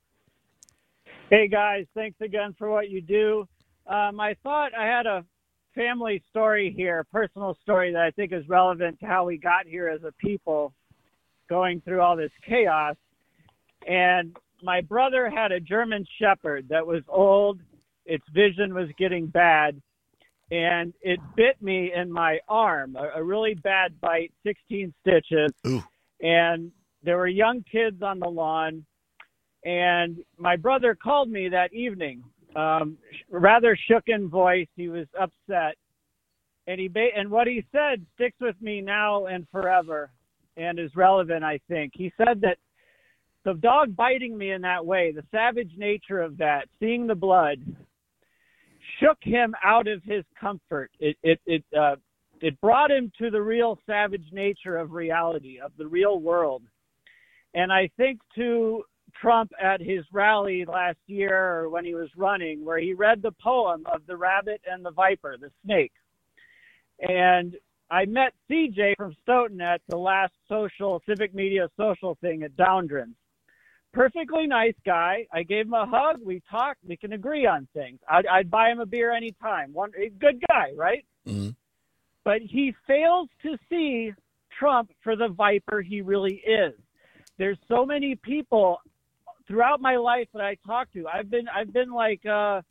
Hey, guys. Thanks again for what you do. Um, I thought I had a family story here, a personal story that I think is relevant to how we got here as a people going through all this chaos. And my brother had a German Shepherd that was old. Its vision was getting bad. And it bit me in my arm, a, a really bad bite, sixteen stitches. Ooh. And there were young kids on the lawn. And my brother called me that evening, um, rather shooken voice. He was upset. And he ba- and what he said sticks with me now and forever and is relevant, I think. He said that the dog biting me in that way, the savage nature of that, seeing the blood, shook him out of his comfort. It it it uh, it brought him to the real savage nature of reality, of the real world. And I think to Trump at his rally last year, or when he was running, where he read the poem of the rabbit and the viper, the snake. And I met C J from Stoughton at the last social, civic media social thing at Downdren's. perfectly nice guy. I gave him a hug. We talked. We can agree on things. I'd, I'd buy him a beer anytime. One a good guy, right? Mm-hmm. But he fails to see Trump for the viper he really is. There's so many people throughout my life that I talk to. I've been I've been like uh,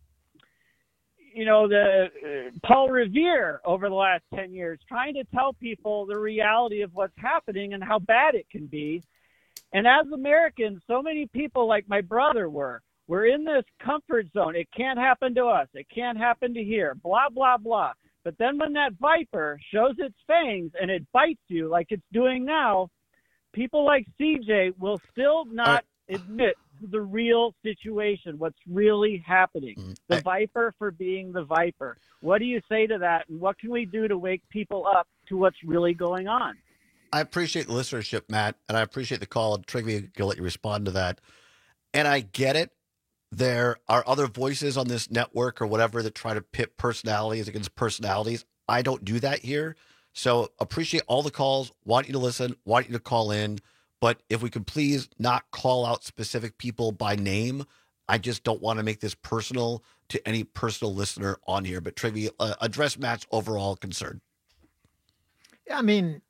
you know the uh, Paul Revere over the last ten years, trying to tell people the reality of what's happening and how bad it can be. And as Americans, so many people like my brother were, we're in this comfort zone. It can't happen to us. It can't happen to here. Blah blah blah. But then when that viper shows its fangs and it bites you like it's doing now, people like C J will still not uh, admit to the real situation, what's really happening. The I, viper for being the viper. What do you say to that? And what can we do to wake people up to what's really going on? I appreciate the listenership, Matt, and I appreciate the call. Trigby, I'll let you respond to that. And I get it. There are other voices on this network or whatever that try to pit personalities against personalities. I don't do that here. So appreciate all the calls, want you to listen, want you to call in. But if we could please not call out specific people by name, I just don't want to make this personal to any personal listener on here. But Trigby, uh, address Matt's overall concern. Yeah, I mean,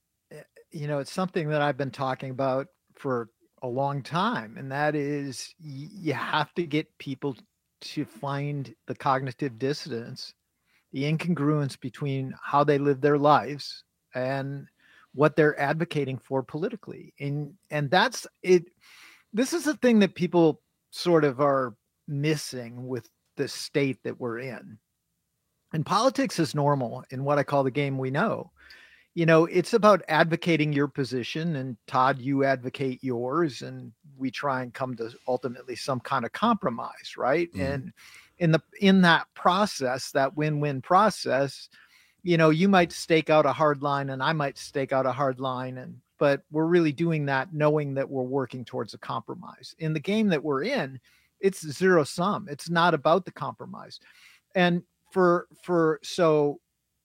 you know, it's something that I've been talking about for a long time, and that is y- you have to get people to find the cognitive dissonance, the incongruence between how they live their lives and what they're advocating for politically. And and that's it. This is the thing that people sort of are missing with the state that we're in. And politics is normal in what I call the game we know. You know, it's about advocating your position, and Todd, you advocate yours, and we try and come to ultimately some kind of compromise, right? Mm. And in the in that process, that win-win process, you know, you might stake out a hard line and I might stake out a hard line, and but we're really doing that knowing that we're working towards a compromise. In the game that we're in, it's zero sum. It's not about the compromise. And for for so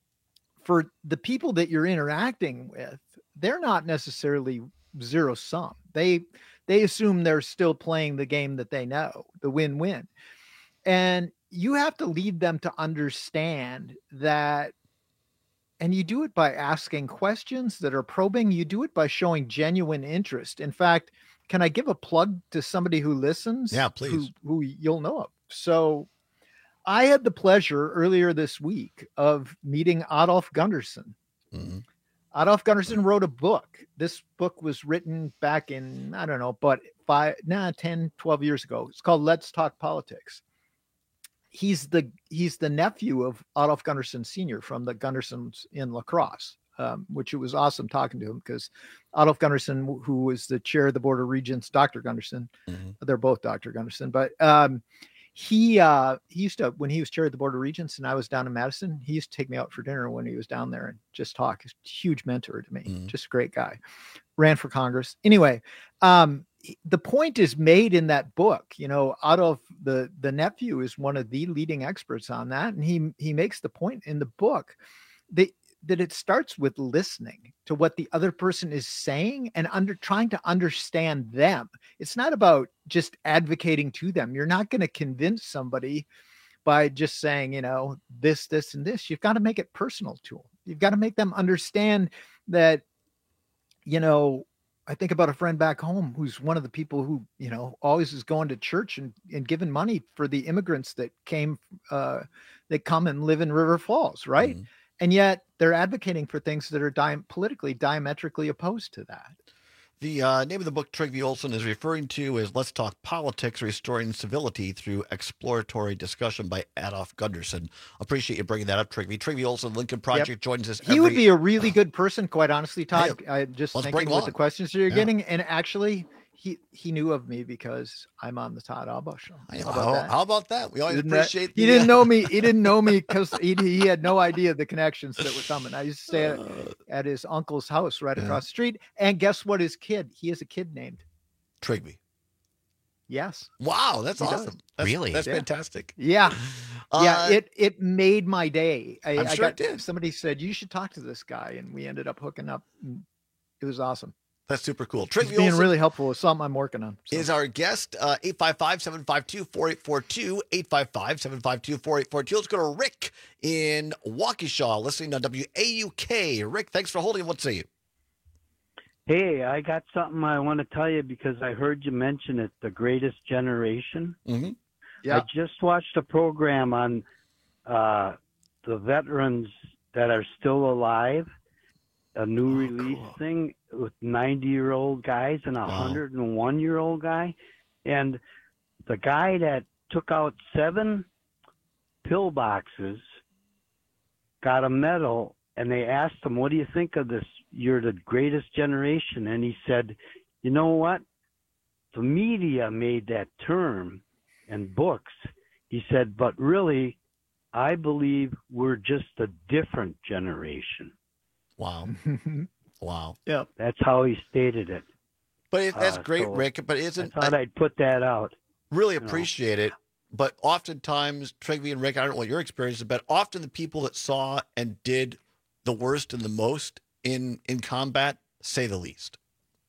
for the people that you're interacting with, they're not necessarily zero sum. They they assume they're still playing the game that they know, the win-win. And you have to lead them to understand that, and you do it by asking questions that are probing. You do it by showing genuine interest. In fact, can I give a plug to somebody who listens? Yeah, please. Who, who you'll know of. So I had the pleasure earlier this week of meeting Adolf Gunderson. Mm-hmm. Adolf Gunderson wrote a book. This book was written back in, I don't know, but five, nah, ten, twelve years ago. It's called Let's Talk Politics. He's the he's the nephew of Adolf Gunderson Senior from the Gundersons in La Crosse, um, which it was awesome talking to him because Adolf Gunderson, who was the chair of the Board of Regents, Doctor Gunderson, mm-hmm. they're both Doctor Gunderson, but um, he uh, he used to, when he was chair of the Board of Regents and I was down in Madison, he used to take me out for dinner when he was down there and just talk. He's a huge mentor to me, mm-hmm. just a great guy. Ran for Congress. Anyway, um, the point is made in that book. You know, Adolf, the, the nephew, is one of the leading experts on that. And he, he makes the point in the book that, that it starts with listening to what the other person is saying and under trying to understand them. It's not about just advocating to them. You're not going to convince somebody by just saying, you know, this, this, and this. You've got to make it personal to them. You've got to make them understand that, you know, I think about a friend back home who's one of the people who, you know, always is going to church and, and giving money for the immigrants that came, uh, that come and live in River Falls, right? Mm-hmm. And yet they're advocating for things that are di- politically diametrically opposed to that. The uh, name of the book Trygve Olsen is referring to is Let's Talk Politics, Restoring Civility Through Exploratory Discussion by Adolf Gunderson. Appreciate you bringing that up, Trygve. Trygve Olsen, Lincoln Project, yep. joins us every... He would be a really good person, quite honestly, Todd. Hey, I just let's thinking with the questions that you're yeah. getting. And actually, he he knew of me because I'm on the Todd Albaugh show. How about, how, that? how about that? We always didn't appreciate that, the... He didn't know me. He didn't know me because he, he had no idea the connections that were coming. I used to stay at, at his uncle's house right yeah. across the street. And guess what? His kid, he has a kid named Trygve. Yes. Wow, that's he awesome. That's, really? That's yeah. fantastic. Yeah. Uh, yeah, it it made my day. I, I'm I sure got, it did. Somebody said, you should talk to this guy. And we ended up hooking up. It was awesome. That's super cool. Trigby being Olson really helpful with something I'm working on. So. is our guest. Uh, eight five five, seven five two, four eight four two, eight five five, seven five two, four eight four two. Let's go to Rick in Waukesha, listening on W A U K. Rick, thanks for holding. What say you? Hey, I got something I want to tell you because I heard you mention it, The Greatest Generation. Mm-hmm. I just watched a program on uh, the veterans that are still alive, a new Oh, release cool. thing with ninety-year-old guys and a one hundred one-year-old guy. And the guy that took out seven pillboxes got a medal, and they asked him, what do you think of this? You're the greatest generation. And he said, you know what? The media made that term and books. He said, but really, I believe we're just a different generation. Wow. Wow. Yeah. That's how he stated it. But it, that's Uh, great, so Rick. But isn't I thought I'd put that out. really you know. appreciate it. But oftentimes, Trigby and Rick, I don't know what your experience is, but often the people that saw and did the worst and the most in in combat say the least.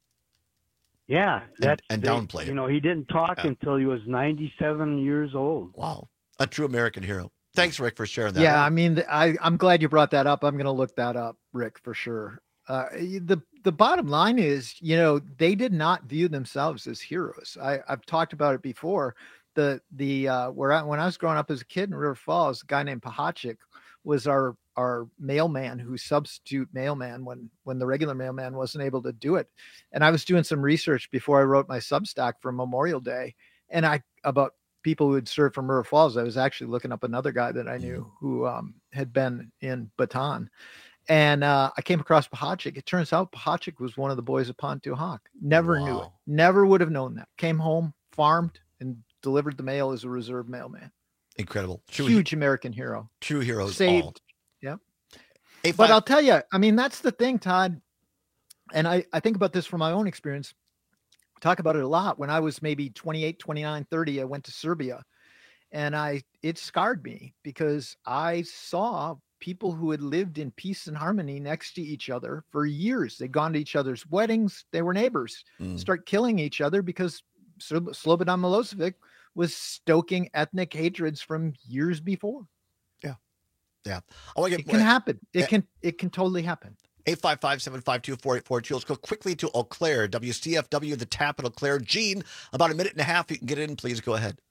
Yeah, that's and they- downplay it. You know, he didn't talk Yeah. until he was ninety-seven years old. Wow, a true American hero. Thanks, Rick, for sharing that. Yeah, I mean, th- I, I'm glad you brought that up. I'm going to look that up, Rick, for sure. Uh, the the bottom line is, you know, they did not view themselves as heroes. I, I've talked about it before. The the uh, where I, when I was growing up as a kid in River Falls, a guy named Pahachik was our our mailman who substitute mailman when when the regular mailman wasn't able to do it. And I was doing some research before I wrote my Substack for Memorial Day, and I about people who had served from River Falls. I was actually looking up another guy that I knew who um, had been in Bataan. And uh, I came across Pahachik. It turns out Pahachik was one of the boys of Pontotoc. Never knew it. Wow. Never would have known that. Came home, farmed, and delivered the mail as a reserve mailman. Incredible. True, Huge American hero. true heroes. Saved. all. Yeah. Eight But five- I'll tell you, I mean, that's the thing, Todd. And I, I think about this from my own experience. I talk about it a lot. When I was maybe twenty-eight, twenty-nine, thirty, I went to Serbia. And I it scarred me because I saw people who had lived in peace and harmony next to each other for years. They'd gone to each other's weddings. They were neighbors. Mm. Start killing each other because Slob- Slobodan Milosevic was stoking ethnic hatreds from years before. Yeah. Yeah. I want to It get can happen. It Yeah. can it can totally happen. eight five five, seven five two, four eight four two. Let's go quickly to Eau Claire, W C F W, the tap at Eau Claire. Gene, about a minute and a half. You can get in. Please go ahead.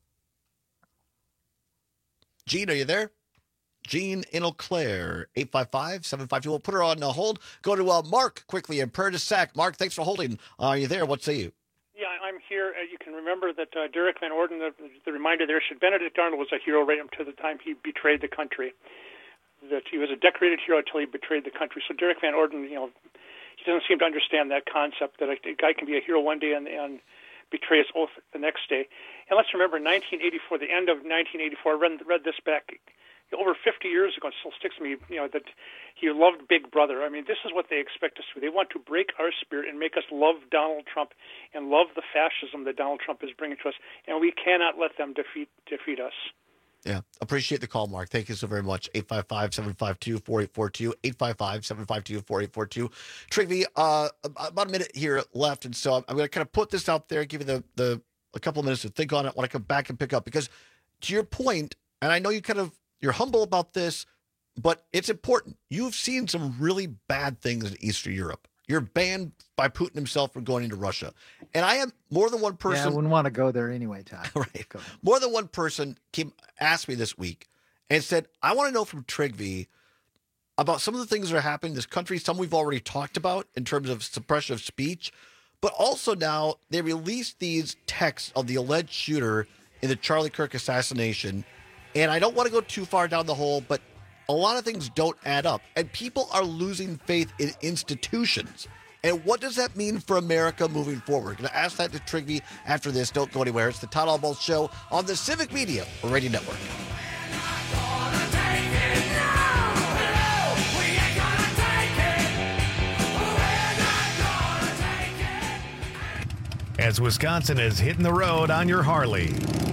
Gene, are you there? Gene in Eau Claire, eight five five, seven five two. We'll put her on uh, hold. Go to uh, Mark quickly in Prairie du Sac. Mark, thanks for holding. Uh, are you there? What say you? Yeah, I'm here. Uh, you can remember that uh, Derek Van Orden, the, the reminder there, should Benedict Arnold was a hero right up to the time he betrayed the country. That he was a decorated hero until he betrayed the country. So Derek Van Orden, you know, he doesn't seem to understand that concept that a, a guy can be a hero one day and, and betray his oath the next day. And let's remember, nineteen eighty-four, the end of nineteen eighty-four, I read, read this back over fifty years ago. It still sticks to me, you know, that he loved Big Brother. I mean, this is what they expect us to do. They want to break our spirit and make us love Donald Trump and love the fascism that Donald Trump is bringing to us. And we cannot let them defeat defeat us. Yeah, appreciate the call, Mark. Thank you so very much. eight five five, seven five two, four eight four two, eight five five, seven five two, four eight four two. Trigby, uh, about a minute here left, and so I'm going to kind of put this out there, give you the, the a couple of minutes to think on it when I come back and pick up, because to your point, and I know you kind of, you're humble about this, but it's important. You've seen some really bad things in Eastern Europe. You're banned by Putin himself from going into Russia. And I am more than one person. Yeah, I wouldn't want to go there anyway, Todd. Right. More than one person came asked me this week and said, I want to know from Trigby about some of the things that are happening in this country, some we've already talked about in terms of suppression of speech, but also now they released these texts of the alleged shooter in the Charlie Kirk assassination. And I don't want to go too far down the hole, but a lot of things don't add up. And people are losing faith in institutions. And what does that mean for America moving forward? Going to ask that to Trigby after this. Don't go anywhere. It's the Todd Albaugh Show on the Civic Media Radio Network. As Wisconsin is hitting the road on your Harley.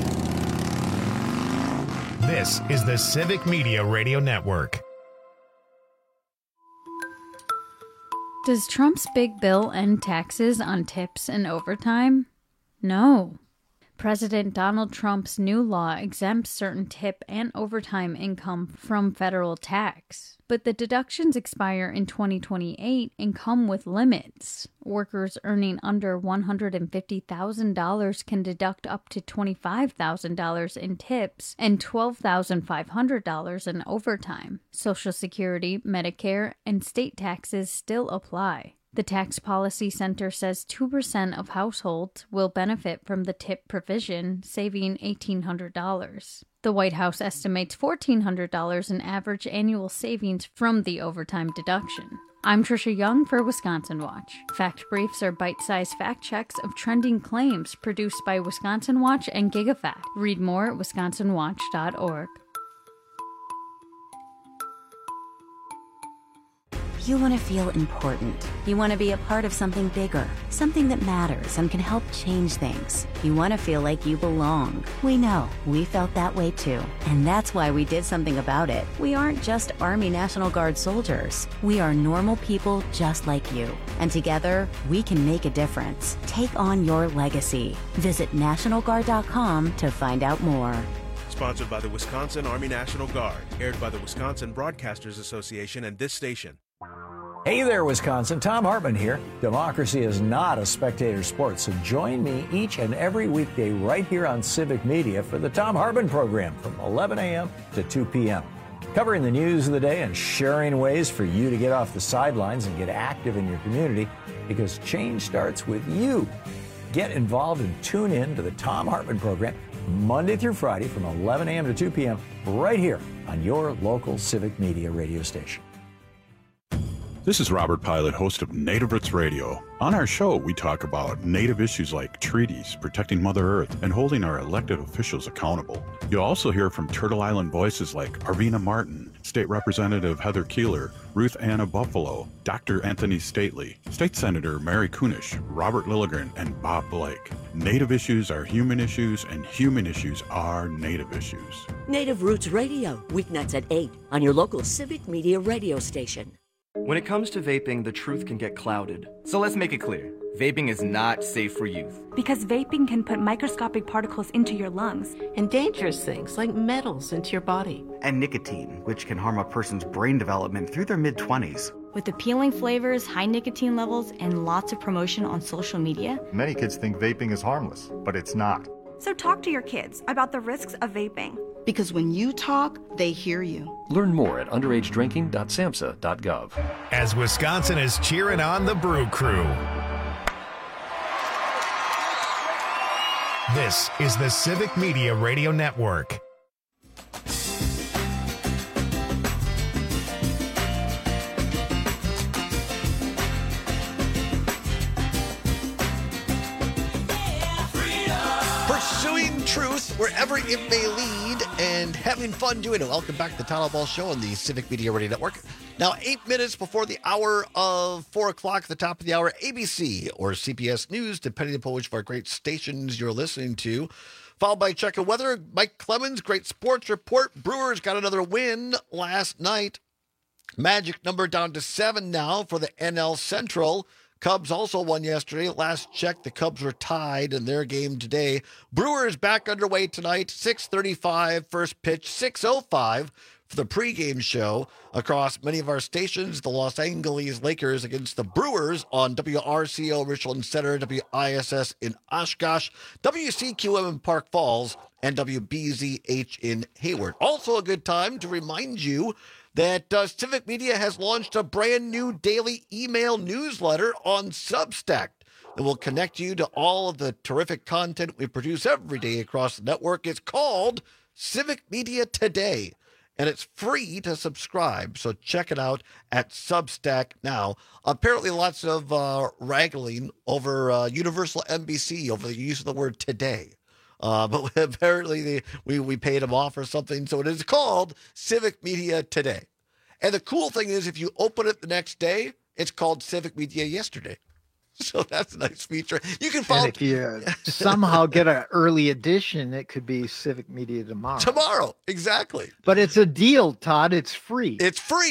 This is the Civic Media Radio Network. Does Trump's big bill end taxes on tips and overtime? No. President Donald Trump's new law exempts certain tip and overtime income from federal tax. But the deductions expire in twenty twenty-eight and come with limits. Workers earning under one hundred fifty thousand dollars can deduct up to twenty-five thousand dollars in tips and twelve thousand five hundred dollars in overtime. Social Security, Medicare, and state taxes still apply. The Tax Policy Center says two percent of households will benefit from the tip provision, saving eighteen hundred dollars. The White House estimates fourteen hundred dollars in average annual savings from the overtime deduction. I'm Trisha Young for Wisconsin Watch. Fact Briefs are bite-sized fact checks of trending claims produced by Wisconsin Watch and GigaFact. Read more at wisconsin watch dot org. You want to feel important. You want to be a part of something bigger, something that matters and can help change things. You want to feel like you belong. We know. We felt that way too. And that's why we did something about it. We aren't just Army National Guard soldiers. We are normal people just like you. And together, we can make a difference. Take on your legacy. Visit national guard dot com to find out more. Sponsored by the Wisconsin Army National Guard. Aired by the Wisconsin Broadcasters Association and this station. Hey there, Wisconsin. Tom Hartman here. Democracy is not a spectator sport, so join me each and every weekday right here on Civic Media for the Tom Hartman program from eleven a.m. to two p.m. Covering the news of the day and sharing ways for you to get off the sidelines and get active in your community, because change starts with you. Get involved and tune in to the Tom Hartman program Monday through Friday from eleven a.m. to two p.m. right here on your local Civic Media radio station. This is Robert Pilot, host of Native Roots Radio. On our show, we talk about Native issues like treaties, protecting Mother Earth, and holding our elected officials accountable. You'll also hear from Turtle Island voices like Arvina Martin, State Representative Heather Keeler, Ruth Anna Buffalo, Doctor Anthony Stately, State Senator Mary Kunish, Robert Lilligren, and Bob Blake. Native issues are human issues, and human issues are Native issues. Native Roots Radio, weeknights at eight on your local Civic Media radio station. When it comes to vaping, the truth can get clouded. So let's make it clear. Vaping is not safe for youth. Because vaping can put microscopic particles into your lungs. And dangerous things like metals into your body. And nicotine, which can harm a person's brain development through their mid-twenties. With appealing flavors, high nicotine levels, and lots of promotion on social media. Many kids think vaping is harmless, but it's not. So talk to your kids about the risks of vaping. Because when you talk, they hear you. Learn more at underage drinking dot samhsa dot gov. As Wisconsin is cheering on the Brew Crew. This is the Civic Media Radio Network. Pursuing truth wherever it may lead and having fun doing it. Welcome back to the Town Hall Ball Show on the Civic Media Radio Network. Now, eight minutes before the hour of four o'clock, the top of the hour, A B C or C B S News, depending upon which of our great stations you're listening to. Followed by check of weather. Mike Clemens, great sports report. Brewers got another win last night. Magic number down to seven now for the N L Central. Cubs also won yesterday. Last check, the Cubs were tied in their game today. Brewers back underway tonight, six thirty-five, first pitch, six oh five for the pregame show. Across many of our stations, the Los Angeles Lakers against the Brewers on W R C O Richland Center, W I S S in Oshkosh, W C Q M in Park Falls, and W B Z H in Hayward. Also a good time to remind you that uh, Civic Media has launched a brand new daily email newsletter on Substack that will connect you to all of the terrific content we produce every day across the network. It's called Civic Media Today, and it's free to subscribe, so check it out at Substack now. Apparently lots of uh, wrangling over uh, Universal N B C over the use of the word today. Uh, but apparently they, we, we paid them off or something. So it is called Civic Media Today. And the cool thing is if you open it the next day, it's called Civic Media Yesterday. So that's a nice feature. You can follow. And if you somehow get an early edition, it could be Civic Media tomorrow. Tomorrow, exactly. But it's a deal, Todd. It's free. It's free.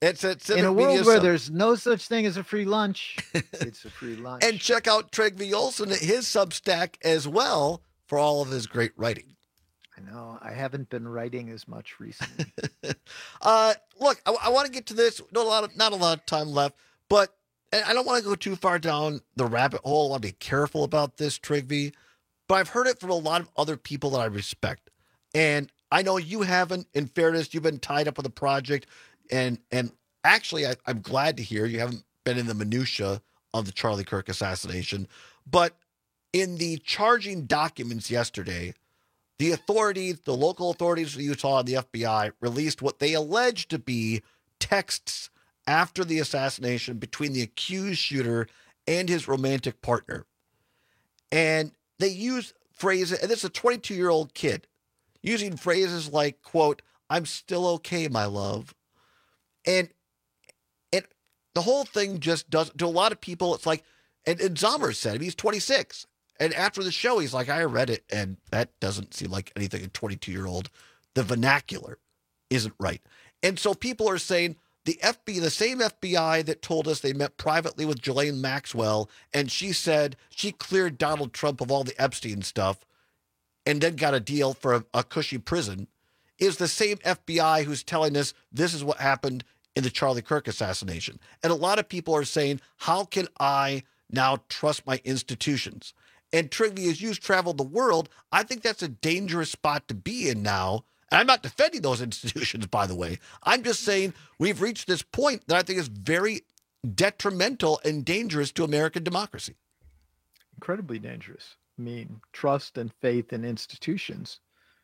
It's at Civic In a Media world where Summit. there's no such thing as a free lunch, it's a free lunch. And check out Trygve Olsen at his Substack as well for all of his great writing. I know. I haven't been writing as much recently. uh, look, I, I want to get to this. Not a lot of not a lot of time left, but and I don't want to go too far down the rabbit hole. I want to be careful about this, Trygve. But I've heard it from a lot of other people that I respect, and I know you haven't. In fairness, you've been tied up with a project, and and actually, I, I'm glad to hear you haven't been in the minutia of the Charlie Kirk assassination. But in the charging documents yesterday, the authorities, the local authorities of Utah and the F B I released what they alleged to be texts after the assassination between the accused shooter and his romantic partner. And they use phrases, and this is a twenty-two-year-old kid, using phrases like, quote, "I'm still okay, my love." And and the whole thing just does, to a lot of people, it's like, and, and Zomer said, he's twenty-six. And after the show, he's like, I read it, and that doesn't seem like anything a twenty-two-year-old. The vernacular isn't right. And so people are saying the F B I, the same F B I that told us they met privately with Ghislaine Maxwell, and she said she cleared Donald Trump of all the Epstein stuff and then got a deal for a, a cushy prison, is the same F B I who's telling us this is what happened in the Charlie Kirk assassination. And a lot of people are saying, how can I now trust my institutions? And Trygve, as you've traveled the world, I think that's a dangerous spot to be in now. And I'm not defending those institutions, by the way. I'm just saying we've reached this point that I think is very detrimental and dangerous to American democracy. Incredibly dangerous. I mean, trust and faith in institutions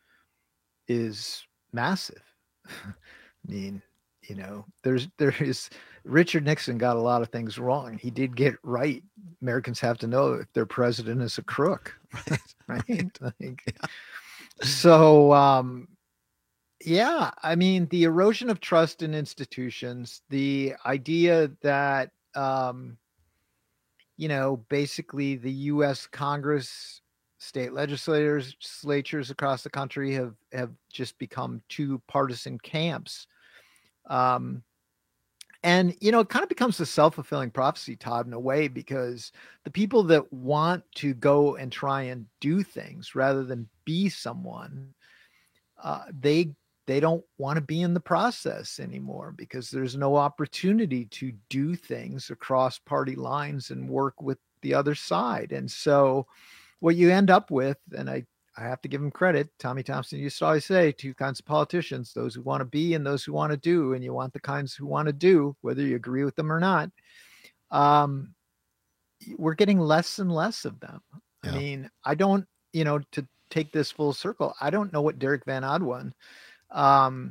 is massive. I mean, you know, there's there is Richard Nixon got a lot of things wrong. He did get right. Americans have to know if their president is a crook, right? right? Like, yeah. So, um, yeah, I mean, the erosion of trust in institutions, the idea that, um, you know, basically the U S Congress, state legislators, legislatures across the country have have just become two partisan camps. Um, and, you know, it kind of becomes a self-fulfilling prophecy, Todd, in a way, because the people that want to go and try and do things rather than be someone, uh, they they don't want to be in the process anymore because there's no opportunity to do things across party lines and work with the other side. And so what you end up with, and I I have to give him credit. Tommy Thompson used to always say two kinds of politicians, those who want to be and those who want to do. And you want the kinds who want to do, whether you agree with them or not. Um, we're getting less and less of them. Yeah. I mean, I don't, you know, to take this full circle, I don't know what Derek Van Adwan, um,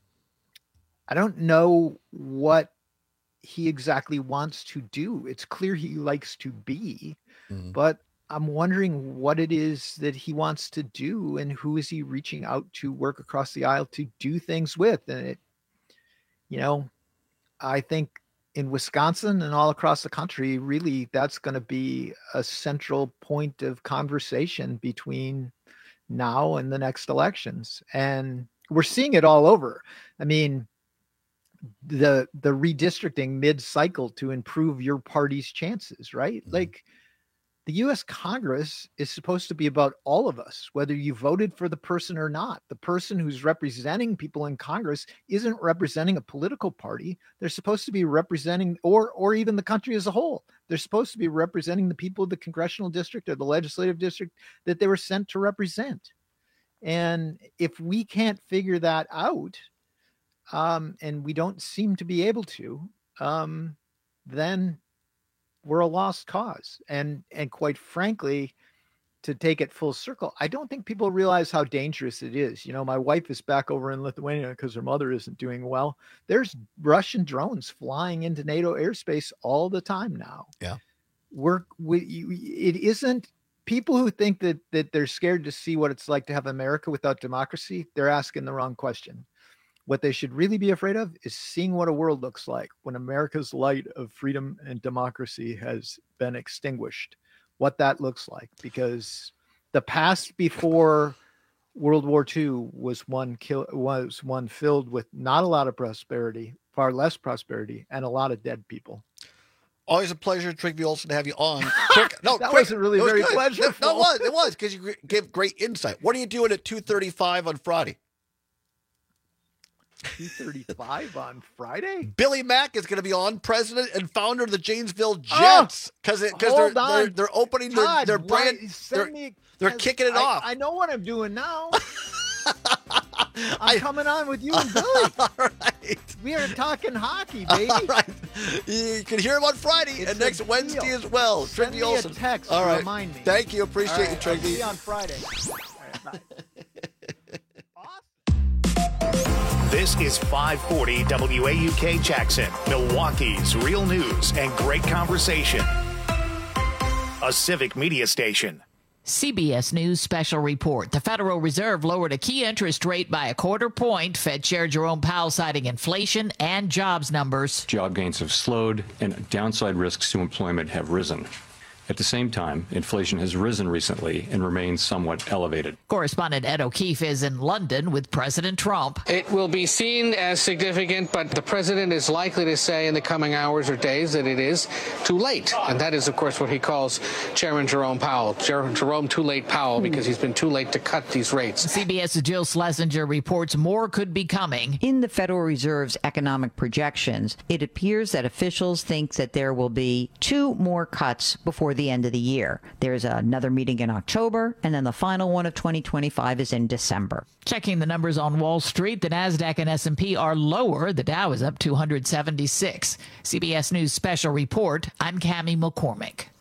I don't know what he exactly wants to do. It's clear he likes to be, mm-hmm. but I'm wondering what it is that he wants to do and who is he reaching out to work across the aisle to do things with. And it, you know, I think in Wisconsin and all across the country, really, that's going to be a central point of conversation between now and the next elections. And we're seeing it all over. I mean, the, the redistricting mid-cycle to improve your party's chances, right? Mm-hmm. Like, the U S Congress is supposed to be about all of us, whether you voted for the person or not. The person who's representing people in Congress isn't representing a political party. They're supposed to be representing, or or even the country as a whole. They're supposed to be representing the people of the congressional district or the legislative district that they were sent to represent. And if we can't figure that out, um, and we don't seem to be able to, um, then we're a lost cause. And, and quite frankly, to take it full circle, I don't think people realize how dangerous it is. You know, my wife is back over in Lithuania because her mother isn't doing well. There's Russian drones flying into NATO airspace all the time now. Yeah. We're, we, it isn't people who think that, that they're scared to see what it's like to have America without democracy. They're asking the wrong question. What they should really be afraid of is seeing what a world looks like when America's light of freedom and democracy has been extinguished, what that looks like, because the past before World War Two was one kill was one filled with not a lot of prosperity, far less prosperity, and a lot of dead people. Always a pleasure, Trygve Olsen, to have you on. Quick, no, that quick, wasn't really it was very good. pleasurable. No, it was. It was because you gave great insight. What are you doing at two thirty-five on Friday? two thirty-five on Friday? Billy Mack is going to be on, president and founder of the Janesville Jets, because oh, because they're, they're they're opening their Todd, their brand. Why, they're me, they're kicking it I, off. I know what I'm doing now. I'm I, coming on with you and Billy. All right. We are talking hockey, baby. All right. You can hear him on Friday it's and next Wednesday deal. as well. Send Trygve me Olsen. a text All to right. remind me. Thank you. Appreciate right, you, Trygve. I'll see you on Friday. All right, bye. This is five forty W A U K Jackson, Milwaukee's real news and great conversation. A civic media station. C B S News special report. The Federal Reserve lowered a key interest rate by a quarter point. Fed Chair Jerome Powell citing inflation and jobs numbers. Job gains have slowed and downside risks to employment have risen. At the same time, inflation has risen recently and remains somewhat elevated. Correspondent Ed O'Keefe is in London with President Trump. It will be seen as significant, but the president is likely to say in the coming hours or days that it is too late. And that is, of course, what he calls Chairman Jerome Powell. Jer- Jerome Too Late Powell, because he's been too late to cut these rates. CBS's Jill Schlesinger reports more could be coming. In the Federal Reserve's economic projections, it appears that officials think that there will be two more cuts before the the end of the year. There's another meeting in October, and then the final one of twenty twenty-five is in December. Checking the numbers on Wall Street, the NASDAQ and S and P are lower. The Dow is up two hundred seventy-six. C B S News special report. I'm Cammie McCormick.